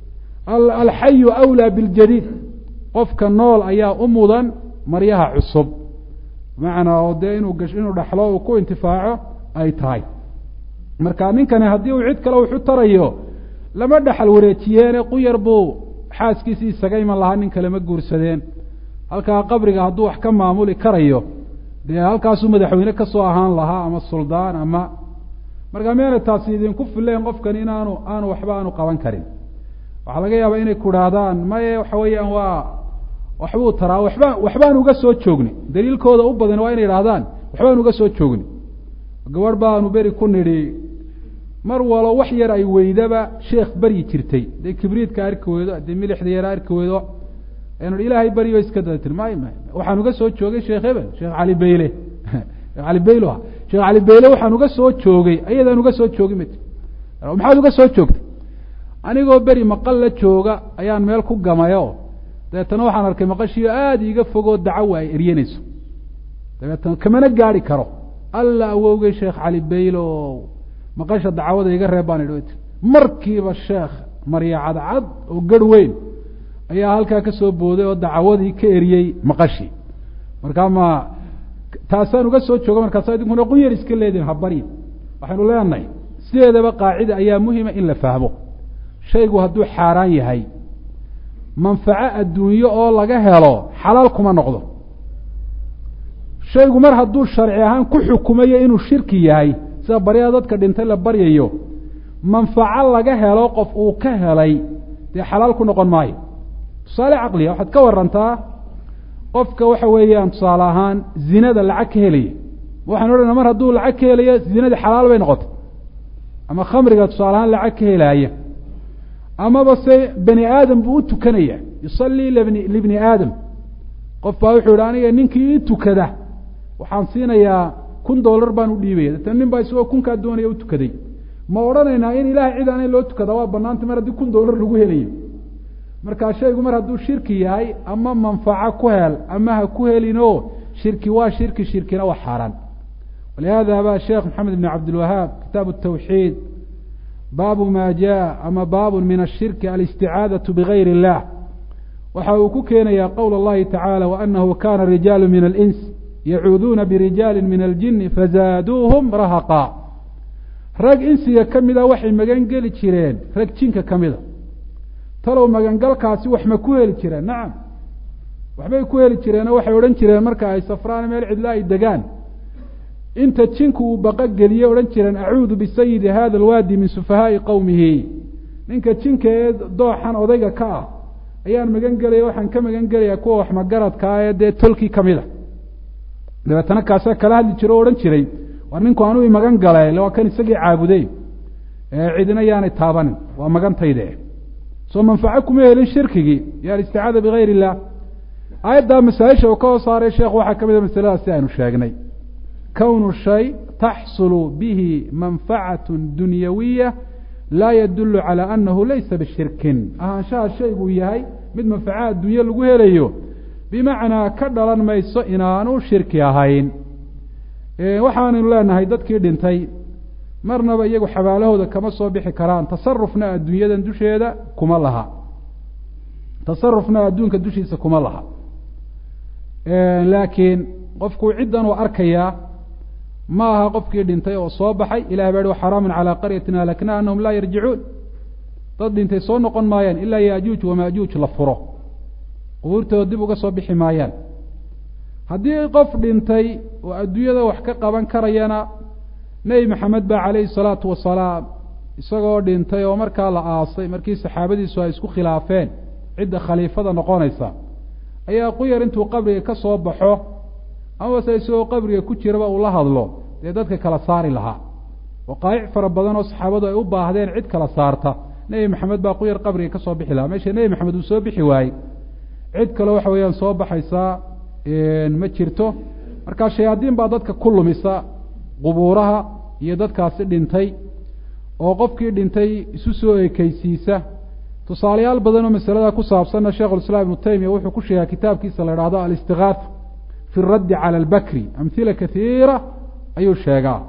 alxayu awlaa biljadiid qofka nool ayaa u mudan maryaha cusub macnaa oo dee inuu gash inuu dhaxlo uu ku intifaaco ay tahay marka ninkani haddii uu cid kale wuxu tarayo lama dhaxal wareejiyeene quyar buu xaaskiisii isaga iman lahaa nin kale ma guursadeen halkaa qabriga hadduu wax ka maamuli karayo dee halkaasuu madaxweyne kasoo ahaan lahaa ama suldaan ama markaa meena taasi idinku fileen qofkan inaanu aanu waxba aanu qaban karin waxaa laga yaabaa inay ku idhaahdaan maye waxa weeyaan waa waxbuu taraa waxba waxbaan uga soo joogni daliilkooda u badan waa inay idhahdaan waxbaan uga soo joogni gabadh baanu beri ku nidhi mar walo wax yar ay weydaba sheekh baryi jirtay dee kibriidka arki weydo dee milixda yara arki weydo anu ilaahay baryo iska dada tir may may waxaan uga soo joogay sheekh hebel sheekh cali beyle sheekh cali beylo sheekh cali beyle waxaan uga soo joogay ayadaan uga soo joogay mat maxaad uga soo joogtay anigoo beri maqal la jooga ayaan meel ku gamayo dabeetana waxaan arkay maqashiyo aada iiga fogoo dacawa ay eryanayso dabeetana kamana gaari karo alla awowgay sheekh cali beylo maqasha dacwada iga reeb baan idhi markiiba sheekh marya cadcad oo garh weyn ayaa halkaa ka soo booday oo dacawadii ka eriyey maqashii markaa ma taasaan uga soo jooga markaasa idinkuna qunyar iska leedihin habaryi waxaynu leenahay sideedaba qaacida ayaa muhima in la fahmo shaygu hadduu xaaraan yahay manfaco adduunyo oo laga helo xalaal kuma noqdo shaygu mar hadduu sharci ahaan ku xukumayo inuu shirki yahay sida baryada dadka dhintay la baryayo manfaco laga helo qof uu ka helay dee xalaal ku noqon maayo tusaale caqliya waxaad ka warantaa qofka waxa weeyaan tusaale ahaan zinada lacag ka helaya waxaan odhana mar hadduu lacag ka helayo zinadii xalaal bay noqotay ama khamriga tusaale ahaan lacag ka helaaya amaba se bani aadam buu u tukanaya yusallii libni libni aadam qof baa wuxuu yihi aniga ninkii ii tukada waxaan siinayaa kun dollar baan u dhiibaya deetana nin baa isagoo kunkaa doonaya u tukaday ma odhanaynaa in ilahay cid aanay loo tukada waa banaantay mar haddii kun dollar lagu helayo markaa shaygu mar hadduu shirki yahay ama manfaco ku hel ama ha ku helino shirki waa shirki shirkina waa xaaraan walihada ba sheekh maxamed ibn cabdilwahaab kitaab الtawxiid baabu ma jaa ama baabu min ashirki alisticaadaةu bigayr اllah waxa uu ku keenaya qowl اllahi tacaalى waanahu kana rijaalu min alins yacuuduuna birijaali min aljini fazaaduuhum rahaqa rag insiga kamida waxay magan geli jireen rag jinka kamida talow magangalkaasi wax ma ku heli jireen nacam waxbay ku heli jireen oo waxay odhan jireen marka ay safraan meel cidla ay degaan inta jinku uu baqa geliye odhan jireen acuudu bisayidi hada alwaadi min sufahaa'i qowmihi ninka jinka ee dooxan odayga ka ah ayaan magan gelaya waxaan ka magan gelayaa kuwa wax magaradkaa ee dee tolkii kamid a dabeetana kaasaa kala hadli jiro o odhan jiray war ninku anuu i magan galay waa kan isagii caabuday cidina yaanay taabanin waa magantayde soo manfaco kuma helin shirkigii iyo alisticaada bigayr illah aayaddaa masaaisha uu ka hoo saaray sheekh waxaa ka mid a masaladaas si aynu sheegnay kownu shay taxsulu bihi manfacat dunyawiya laa yadulu calى anahu laysa bishirkin ahaanshaha shayguu yahay mid manfaca adduunye lagu helayo bimacnaa ka dhalan mayso inaanu shirki ahayn waxaanaynu leenahay dadkii dhintay marnaba iyagu xabaalahooda kama soo bixi karaan tasarufna adduunyadan dusheeda kuma laha tasarufna adduunka dushiisa kuma laha laakiin qofku ciddan uu arkayaa ma aha qofkii dhintay oo soo baxay ilahay baa yihi xaraamun calaa qaryatin ahlaknaha annahum laa yarjicuun dad dhintay soo noqon maayaan ilaa yaajuuj wamaajuuj la furo qubuurtooda dib uga soo bixi maayaan haddii qof dhintay oo adduunyada wax ka qaban karayana nebi maxamed baa calayhi salaatu wasalaam isagoo dhintay oo markaa la aasay markii saxaabadiisu ay isku khilaafeen cidda khaliifada noqonaysa ayaa quyar intuu qabriga ka soo baxo amase isagoo qabriga ku jiraba uu la hadlo dee dadka kala saari lahaa waqaa'ic fara badan oo saxaabadu ay u baahdeen cid kala saarta nebi maxamed baa quyar qabriga ka soo bixi lahaa meesha nebi maxamed uu soo bixi waayey cid kale waxa weeyaan soo baxaysaa ma jirto markaa shayaadiin baa dadka ku lumisa qubuuraha iyo dadkaasi dhintay oo qofkii dhintay isu soo ekeysiisa tusaalayaal badan oo masalada ku saabsanna sheekhulislaam ibnu taymiya wuxuu ku sheegaa kitaabkiisa la idhahdo alistigaatha fi raddi cala albakri amhila kaiira ayuu sheegaa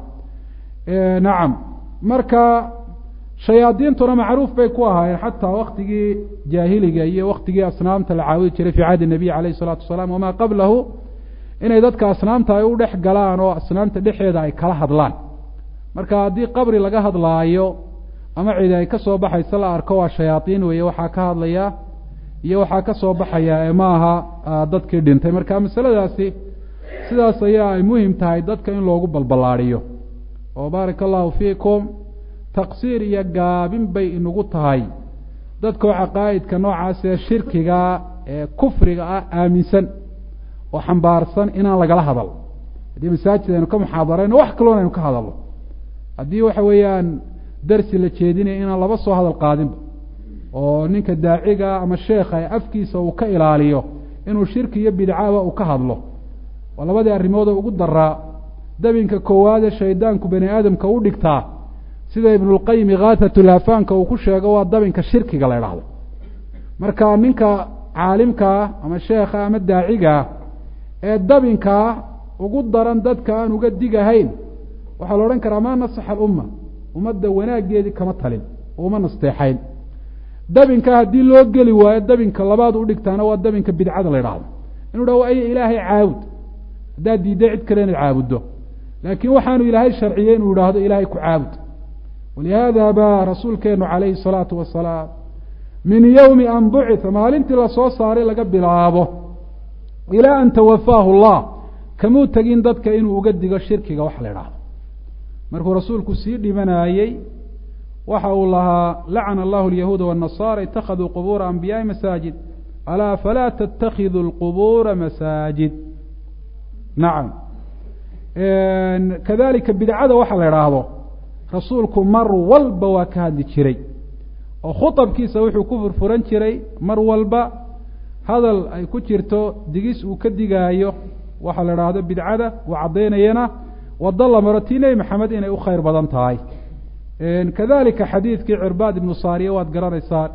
nacam marka shayaadiintuna macruuf bay ku ahaayeen xataa waktigii jaahiliga iyo waktigii asnaamta la caabudi jiray fii cahdi nabiy calayhi isalaatu wasalaam wamaa qablahu inay dadka asnaamta ay u dhex galaan oo asnaamta dhexeeda ay kala hadlaan marka haddii qabri laga hadlaayo ama cidi ay ka soo baxaysa la arko waa shayaadiin weeye waxaa ka hadlaya iyo waxaa ka soo baxaya ee ma aha dadkii dhintay marka masaladaasi sidaas ayaa ay muhim tahay dadka in loogu balballaadhiyo oo baaraka allahu fiikum taqsiir iyo gaabin bay inagu tahay dadkoo caqaa'idka noocaas ee shirkiga ee kufriga ah aaminsan oo xambaarsan inaan lagala hadal haddii masaajid aynu ka muxaadarayno wax kaloon aynu ka hadalno haddii waxa weeyaan darsi la jeedinaya inaan laba soo hadal qaadinba oo ninka daaciga ama sheekha ee afkiisa uu ka ilaaliyo inuu shirki iyo bidcaba uu ka hadlo waa labadii arrimood oo ugu daraa dabinka koowaade shaydaanku bani aadamka u dhigtaa sida ibnulqayim kaatatulafaanka uu ku sheego waa dabinka shirkiga la idhaahdo marka ninka caalimkaa ama sheekha ama daacigaa ee dabinkaa ugu daran dadka aan uga digahayn waxaa la odhan karaa maa nasaxa alumma ummadda wanaaggeedii kama talin oo uma nasteexayn dabinka haddii loo geli waayo dabinka labaad u dhigtaana waa dabinka bidcada la idhaahdo inuu dhaho ay ilaahay caabud haddaad diidday cid kale inaad caabuddo laakiin waxaanu ilaahay sharciyey inuu idhaahdo ilaahay ku caabud walihaada baa rasuulkeenu calayhi salaatu wasalaam min yowmi an bucita maalintii lasoo saaray laga bilaabo ilaa an tawafaahu allah kamuu tegin dadka inuu uga digo shirkiga wax la idhaahdo markuu rasuulku sii dhimanayey waxa uu lahaa lacana allahu alyahuuda waannasaara ittakhaduu qubuura anbiyaai masaajid alaa falaa tattakhiduu lqubuura masaajid nacam kadalika bidcada waxa la idhaahdo rasuulku mar walba waa ka hadli jiray oo khuطabkiisa wuxuu ku furfuran jiray mar walba hadal ay ku jirto digis uu ka digaayo waxa la idhaahdo bidcada uu caddaynayana wado la maro tii nebi maxamed inay u khayr badan tahay kadalika xadiidkii cirbaad ibnu saariya waad garanaysaan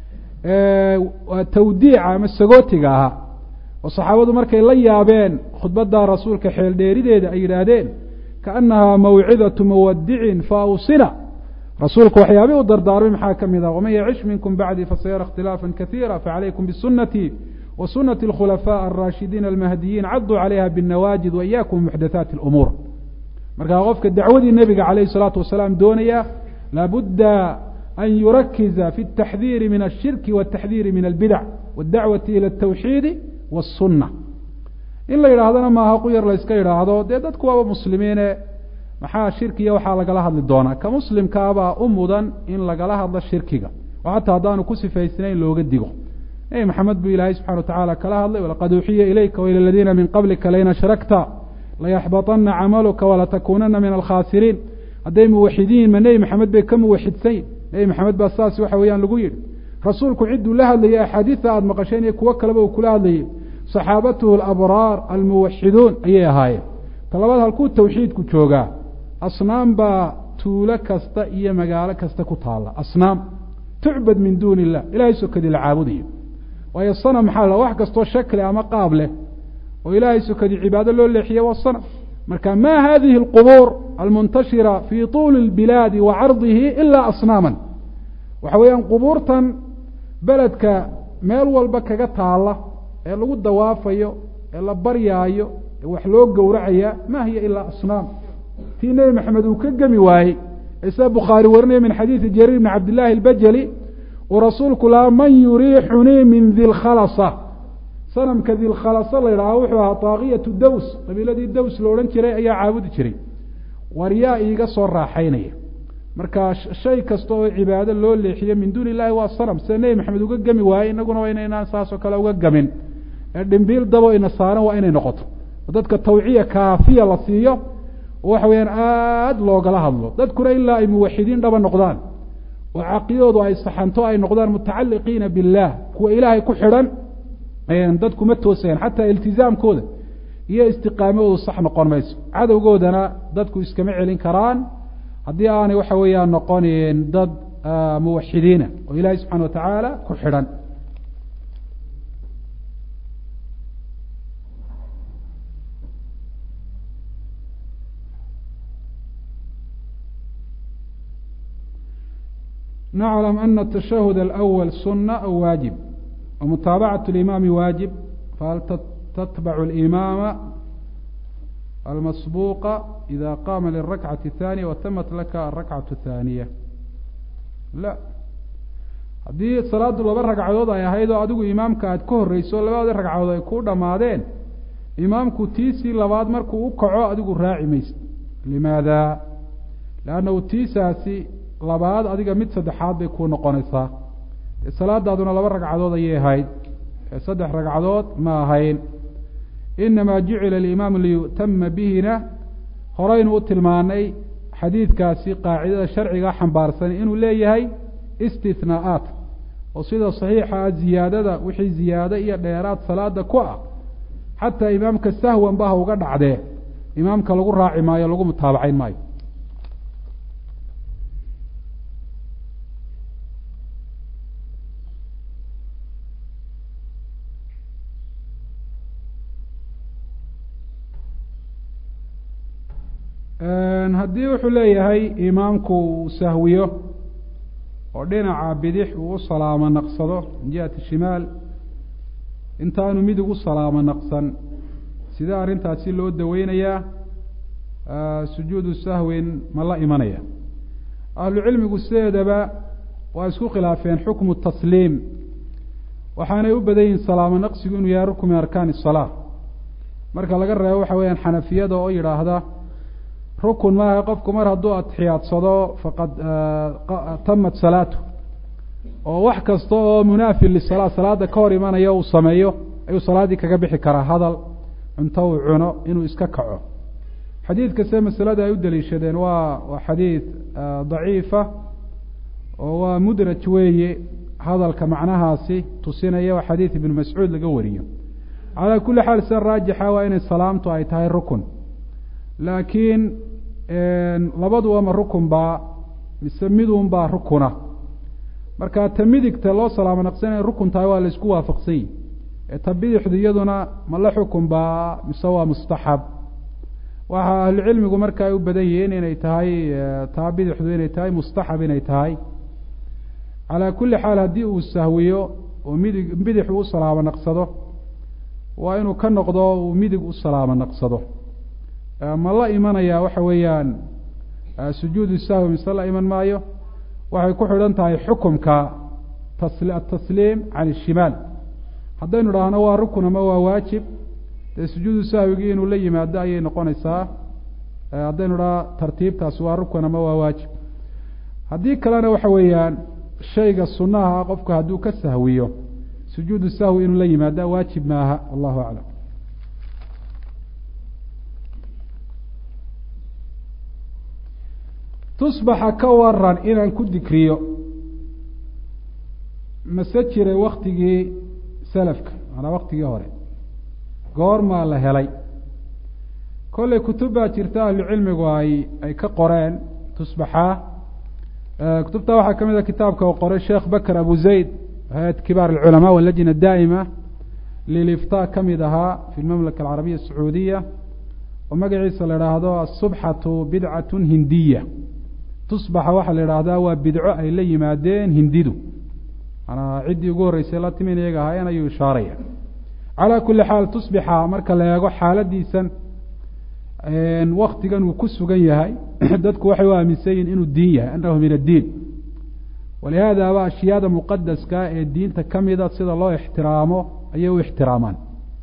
tawdiica ama sagootiga ahaa oo saxaabadu markay la yaabeen khudbadda rasuulka xeeldheerideeda ay yidhaahdeen kaanahaa mawcidatu muwadicin faawsina rasuulku waxyaabii u dardaarmay maxaa ka mid ah waman yacish minkum bacdii fasayara ikhtilaafa kaiira facalaykum bisunatii wa sunati alkhulafaa alraashidiina almahdiyiin caduu calayha binnawaajid wa iyaakum muxdathaati alumuur markaa qofka dacwadii nebiga calayhi salaatu wasalaam doonaya laabudda an yurakiza fi اtaxdiiri min ashirki wاtaxdiiri min albidac waاdacwati ila اtawxiidi waالsuna in la yidhaahdana maaha quyar la yska yidhaahdo dee dadku waaba muslimiine maxaa shirkiya waxaa lagala hadli doonaa ka muslimkaabaa u mudan in lagala hadlo shirkiga oo xataa haddaanu ku sifaysnayn looga digo nebi maxamed buu ilaahay subxana wa tacala kala hadlay walaqad uuxiya ilayka waila aladiina min qablika lain ashrakta layaxbaطana camaluka walatakunana min alkhaasiriin hadday muwaxidiin ma nebi maxamed bay ka muwaxidsayn nebi maxamed baa saas waxa weeyaan lagu yidhi rasuulku cidduu la hadlayay axaadiista aada maqasheen iyo kuwo kaleba uu kula hadlayay saxaabatuhu alabraar almuwaxiduun ayay ahaayeen talabaad halkuu tawxiidku joogaa asnaam baa tuulo kasta iyo magaalo kasta ku taalla asnaam tucbad min duuni illah ilahay sokadii la caabudayo waayo sanam maxaa la wax kastoo shakli ama qaab leh oo ilaahay sokadii cibaado loo leexiye waa sanam marka ma hadihi alqubuur almuntashira fii tuuli اlbilaadi wa cardihi ilaa asnaaman waxa weeyaan qubuurtan beledka meel walba kaga taalla ee lagu dawaafayo ee la baryaayo wax loo gowracaya ma hiya ilaa asnaam tii nebi maxamed uu ka gemi waayey isa bukhaari warinaya min xadiidi jariir bni cabdillaahi albajali uu rasuulku lahaa man yuriixunii min dilkhalasa sanamka dilkhalasa la yidhaaho wuxuu ahaa taaqiyatu daws qabiiladii daws la odhan jiray ayaa caabudi jiray war yaa iiga soo raaxaynaya marka shay kasta oo cibaado loo leexiyo min duuni illahi waa sanam sida nebi maxamed uga gemi waayey inaguna waa inaynaan saasoo kale uga gamin ee dhimbiil dabo ina saaran waa inay noqoto dadka tawciya kaafiya la siiyo waxa weeyaan aada loogala hadlo dadkuna ilaa ay muwaxidiin dhaba noqdaan oo caqiidoodu ay saxanto ay noqdaan mutacalliqiina billaah kuwa ilaahay ku xidhan dadku ma toosayaan xataa iltizaamkooda iyo istiqaamadoodu sax noqon mayso cadowgoodana dadku iskama celin karaan haddii aanay waxa weeyaan noqonin dad muwaxidiina oo ilaahay subxana watacaala ku xidhan نعلم أن التشهد الأول سنة أو واجب ومتابعة الإمام واجب فهل تتبع الإمام المسبوق إذا قام للركعة الثانية وتمت لك الركعة الثانية لا haddii salaadu laba ragcadood ay ahayd oo adigu imaamka aad ka horreyso labada ragcadood ay ku dhammaadeen imaamku tiisii labaad markuu u kaco adigu raaci maysid limaada lannahu tiisaasi labaad adiga mid saddexaad bay kuu noqonaysaa salaadaaduna laba ragcadood ayay ahayd saddex ragcadood ma ahayn inamaa jucila alimaamu liyu'tama bihina horaynu u tilmaanay xadiidkaasi qaacidada sharciga xambaarsan inuu leeyahay istihnaa'aat oo sida saxiixa ah ziyaadada wixii ziyaado iyo dheeraad salaada ku ah xataa imaamka sahwan ba ha uga dhacdee imaamka lagu raaci maayo lagu mutaabacayn maayo haddii wuxuu leeyahay imaamku uu sahwiyo oo dhinaca bidix uu u salaamo naqsado min jihati shimaal intaanu midig u salaamo naqsan sidee arrintaasi loo daweynayaa sujuudu sahwin ma la imanaya ahlu cilmigu sideedaba waa isku khilaafeen xukmu tasliim waxaanay u badan yihin salaamo naqsigu inuu yahay rukn min arkaani الsalaa marka laga reebo waxa weeyaan xanafiyada oo yidhaahda rukun maaha qofku mar hadduu atixiyaadsado faqad tamat salaatu oo wax kasta oo munaafi lisalaa salaada ka hor imanaya uu sameeyo ayuu salaaddii kaga bixi karaa hadal cunto uu cuno inuu iska kaco xadiidka see masalada ay u daliishadeen waa waa xadiid daciifa oo waa mudraj weeye hadalka macnahaasi tusinaya waa xadiid ibnu mascuud laga wariyo calaa kulli xaal sida raajixa waa inay salaamtu ay tahay rukun laakiin labaduba ma rukun baa mise midun baa rukuna marka ta midigta loo salaamo naqsanay rukun tahay waa la isku waafaqsany ta bidixdu iyaduna ma la xukun baa mise waa mustaxab waxa ahlucilmigu marka ay u badan yihiin inay tahay taa bidixdu inay tahay mustaxab inay tahay calaa kulli xaal haddii uu sahwiyo oo midig bidixu u salaamo naqsado waa inuu ka noqdo uu midig u salaamo naqsado ma la imanaya waxa weeyaan sujuudu sahwi mise la iman maayo waxay ku xidhan tahay xukumka atasliim can ishimaal haddaynu idhaahno waa rukun ama waa waajib dee sujuudu sahwigii inuu la yimaado ayay noqonaysaa haddaynu idhaha tartiibtaas waa rukun ama waa waajib haddii kalena waxa weeyaan shayga sunaha qofku hadduu ka sahwiyo sujuudu sahwi inuu la yimaado waajib maaha wallahu aclam tusbaxa ka waran inaan ku dikriyo mase jiray waktigii salafka maanaa waktigii hore goormaa la helay kollay kutub baa jirta ahlu cilmigu ay ay ka qoreen tusbaxaa kutubta waxaa ka mid a kitaabka uu qoray sheekh bakr abu zayd hay-at kibaar alculamaa walajna daa'ima liliftaa ka mid ahaa fi lmamlaka alcarabiya asacuudiya oo magaciisa la idhaahdo asubxatu bidcatun hindiya tusbaxa waxaa la idhaahdaa waa bidco ay la yimaadeen hindidu manaa ciddii ugu horreysay la timin iyaga ahaayeen ayuu ishaaraya calaa kulli xaal tusbixa marka la eego xaaladiisan waktigan uu ku sugan yahay dadku waxay u aaminsan yihin inuu diin yahay annahu min addiin walihaadaaba ashyaada muqadaska ee diinta ka mida sida loo ixtiraamo ayay u ixtiraamaan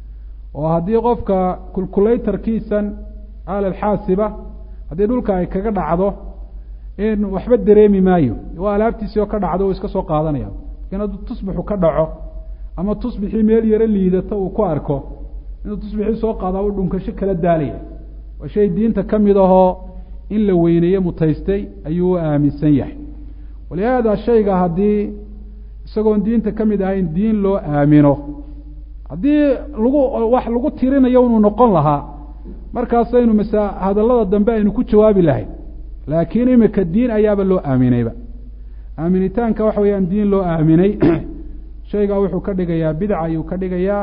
oo haddii qofka kulkulaytarkiisan aalad xaasiba haddii dhulka ay kaga dhacdo in waxba dareemi maayo waa alaabtiisii oo ka dhacdo uu iska soo qaadanaya lakin hadduu tusbixu ka dhaco ama tusbixii meel yaro liidata uu ku arko inuu tusbixii soo qaadaa u dhunkasho kala daalaya waa shay diinta ka mid ahoo in la weyneeye mutaystay ayuu u aaminsan yahay walihaada shayga haddii isagoon diinta ka mid ahayn diin loo aamino haddii lagu wax lagu tirinayo inuu noqon lahaa markaasaynu masa hadallada dambe aynu ku jawaabi lahayn laakiin imika diin ayaaba loo aaminayba aaminitaanka waxa weeyaan diin loo aaminay shaygaa wuxuu ka dhigayaa bidca ayuu ka dhigayaa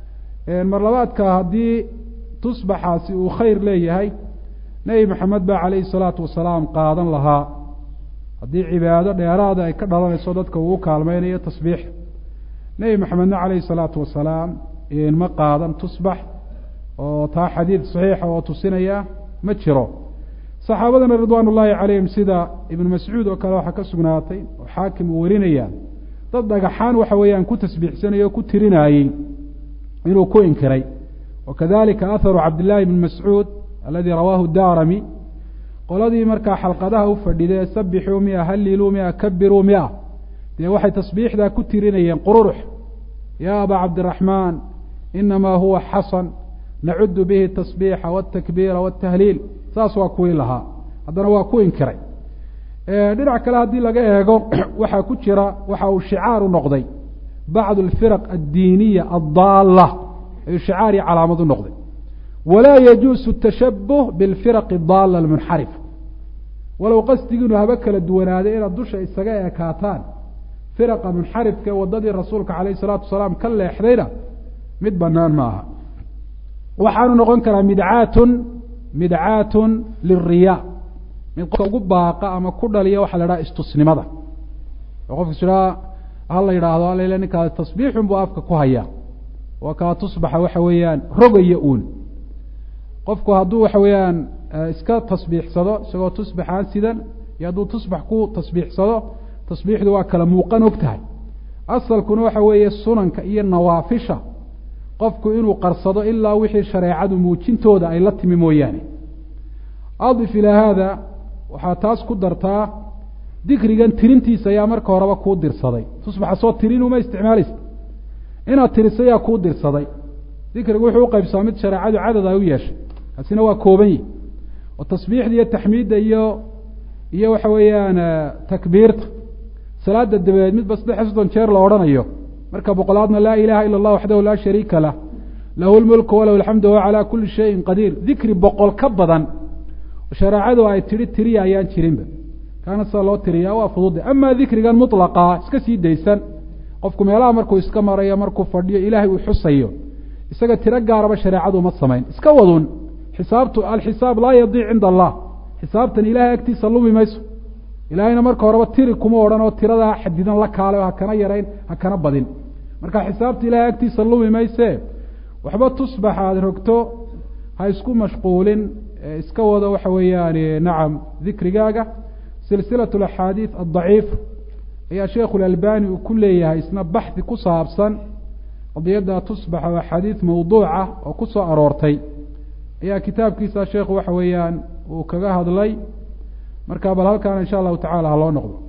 mar labaadka haddii tusbaxaasi uu khayr leeyahay nebi maxamed baa calayhi salaatu wasalaam qaadan lahaa haddii cibaado dheeraada ay ka dhalanayso dadka uu kaalmeynayo tasbiix nebi maxamedna calayhi salaatu wasalaam ma qaadan tusbax oo taa xadiid saxiixa oo tusinaya ma jiro saxaabadana ridwaan ullaahi calayhim sida ibnu mascuud oo kale waxaa ka sugnaatay oo xaakim uu warinaya dad dhagaxaan waxa weeyaan ku tasbiixsanaya oo ku tirinaayey inuu ku inkiray wakadalika aharu cabdillaahi bni mascuud aladii rawaahu daarami qoladii markaa xalqadaha u fadhidee sabixuu mia halliluu mia kabiruu mia dee waxay tasbiixdaa ku tirinayeen qururux yaa abaa cabdiraxmaan inamaa huwa xasan nacudu bihi tasbiixa waltakbiira waltahliil saas waa kuwii lahaa haddana waa ku inkiray dhinac kale haddii laga eego waxaa ku jira waxa uu shicaar u noqday bacdu alfiraq addiiniya addaalla ayuu shicaar iyo calaamad u noqday walaa yajuusu tashabuh bilfiraqi daalla almunxarifa walow qasdigiinu haba kala duwanaaday inaad dusha isaga ekaataan firaqa munxarifka ee waddadii rasuulka calayhi salaatu wasalaam ka leexdayna mid banaan ma aha waxaanu noqon karaa midcaatun midcaatun lilriyaa mid qofka ugu baaqa ama ku dhaliya waxaa la idhaha istusnimada oo qofka siraa ha la yidhaahdo alale ninkaa tasbiixun buu afka ku hayaa waa kaa tusbaxa waxa weeyaan rogaya uun qofku hadduu waxa weeyaan iska tasbiixsado isagoo tusbaxaan sidan iyo hadduu tusbax ku tasbiixsado tasbiixdu waa kala muuqan og tahay asalkuna waxa weeye sunanka iyo nawaafisha qofku inuu qarsado ilaa wixii shareecadu muujintooda ay la timi mooyaane adif ilaa haada waxaa taas ku dartaa dikrigan tirintiisa ayaa marka horeba kuu dirsaday tusbaxa soo tirin uma isticmaalaysa inaad tiriso yaa kuu dirsaday dikrigu wuxuu uqaybsamaa mid shareecadu cadad ay u yeeshay kaasina waa kooban yihi oo tasbiixda iyo taxmiidda iyo iyo waxa weeyaan takbiirta salaada dabadeed midba saddex iyo soddon jeer la odhanayo marka boqolaadna laa ilaha ila allah waxdahu laa shariika lah lahu lmulku walahu alxamdu wahuwa calaa kuli shayin qadiir dikri boqol ka badan shareecadu ay tidhi tiriya ayaan jirinba kaana sida loo tiriyaa waa fududa amaa dikrigan mutlaqaa iska sii daysan qofku meelaha markuu iska marayo markuu fadhiyo ilaahay uu xusayo isaga tiro gaaraba shareecadu uma samayn iska wadun xisaabtu alxisaab laa yadiic cinda allah xisaabtan ilahay agtiisa lumi mayso ilaahayna marka horeba tiri kuma odhan oo tiradaa xadidan la kaale oo ha kana yarayn ha kana badin marka xisaabta ilahay agtiisa lumi mayse waxba tusbax aad rogto ha isku mashquulin iska wado waxa weeyaan nacam dikrigaaga silsilat alaxaadiid addaciif ayaa sheekhu lalbani uu ku leeyahay isna baxdi ku saabsan qadiyadda tusbax oo axaadiid mawduuca oo ku soo aroortay ayaa kitaabkiisa sheekhu waxa weeyaan uu kaga hadlay marka bal halkaana insha allahu tacala ha loo noqdo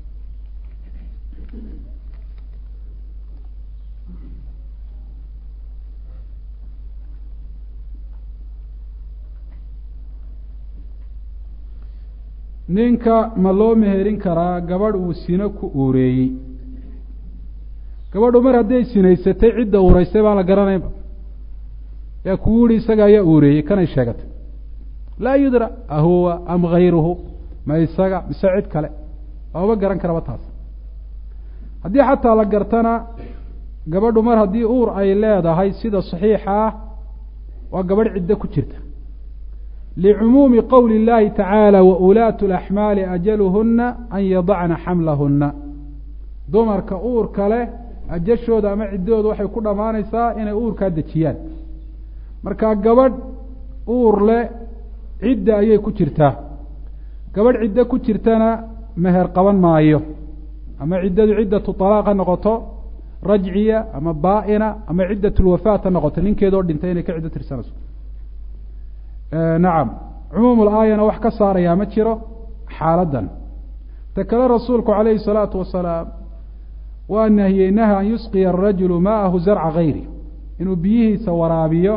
ninka ma loo meherin karaa gabadh uu sino ku uureeyey gabadhu mar hadday sinaysatay cidda uureysay baan la garanaynba yaa kuu yihi isaga ayaa uureeyey kanay sheegatay laa yudra ahuwa am hayruhu ma isaga mise cid kale looma garan karaba taas haddii xataa la gartana gabadhu mar haddii uur ay leedahay sida saxiixa ah waa gabadh ciddo ku jirta licumuumi qowli اllahi tacaala waulaatu laxmaali ajaluhuna an yadacna xamlahuna dumarka uurka leh ajashooda ama ciddooda waxay ku dhammaanaysaa inay uurkaa dejiyaan markaa gabadh uur le cidda ayay ku jirtaa gabadh ciddo ku jirtana meher qaban maayo ama ciddadu ciddatu talaaq ha noqoto rajciya ama baa-ina ama ciddatulwafaat ha noqoto ninkeedoo dhintay inay ka ciddo tirsanayso nacam cumuumul aayana wax ka saarayaa ma jiro xaaladdan ta kale rasuulku calayhi salaatu wasalaam waa nahiyey naha an yusqiya arajulu maa'ahu zarca gayri inuu biyihiisa waraabiyo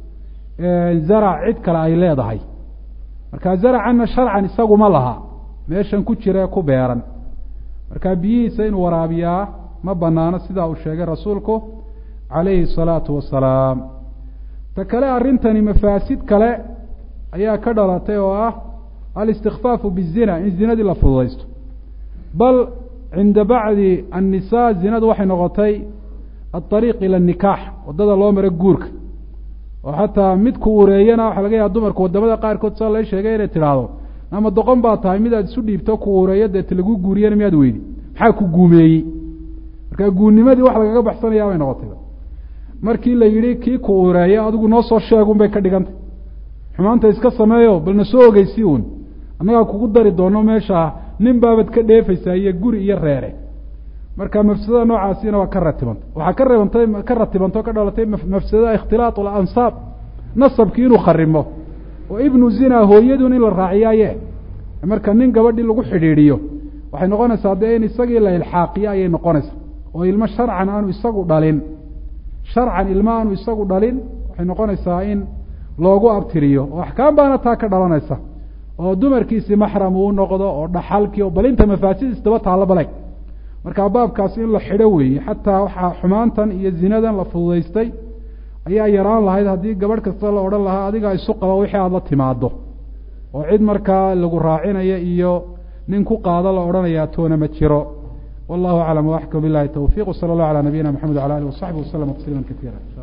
zarac cid kale ay leedahay markaa zaracanna sharcan isagu ma laha meeshan ku jira ku beeran markaa biyihiisa inuu waraabiyaa ma banaano sidaa uu sheegay rasuulku calayhi salaatu wasalaam ta kale arrintani mafaasid kale ayaa ka dhalatay oo ah alistikfaafu bizina in zinadii la fududaysto bal cinda bacdi annisaa zinadu waxay noqotay aariiq ila anikaax waddada loo maro guurka oo xataa midku ureeyana waxaa laga yaaba dumarku wadamada qaarkood saa la sheegay inay tidhaahdo ama doqon baa tahay midaad isu dhiibto ku ureeyo deeta lagu guuriyana miyaad weydi maxaa ku guumeeyey markaa guurnimadii wax lagaga baxsanayaa bay noqotay markii la yidhi kii ku ureeyo adigu noo soo sheegun bay ka dhigantay xumaanta iska sameeyo bal na soo ogeysi uun annagaa kugu dari doono meesha nin baabad ka dheefaysaa iyo guri iyo reere marka mafsadada noocaasina waa ka ratibantay waxaa ka reebantay ka ratibantay o ka dhalatay mafsadada ikhtilaat alansaab nasabkii inuu kharimo oo ibnu zina hooyadun in la raaciyaaye marka nin gabadhii lagu xidhiidhiyo waxay noqonaysaa dee in isagii la ilxaaqiyo ayay noqonaysaa oo ilmo sharcan aanu isagu dhalin sharcan ilmo aanu isagu dhalin waxay noqonaysaa in loogu abtiriyo oo axkaam baana taa ka dhalanaysa oo dumarkiisii maxram uu noqdo oo dhaxalkii oo balinta mafaasid isdaba taalla baleg markaa baabkaasi in la xidho weeye xataa waxaa xumaantan iyo zinadan la fududaystay ayaa yaraan lahayd haddii gabadh kasta la odhan lahaa adigaa isu qaba wixii aada la timaado oo cid markaa lagu raacinaya iyo nin ku qaado la odhanayaa toona ma jiro wallahu aclam waaxkum bilahi tawfiq wsala allahu calaa nabiyina maxamed wala alih wasaxbi waslama tasliima kaiira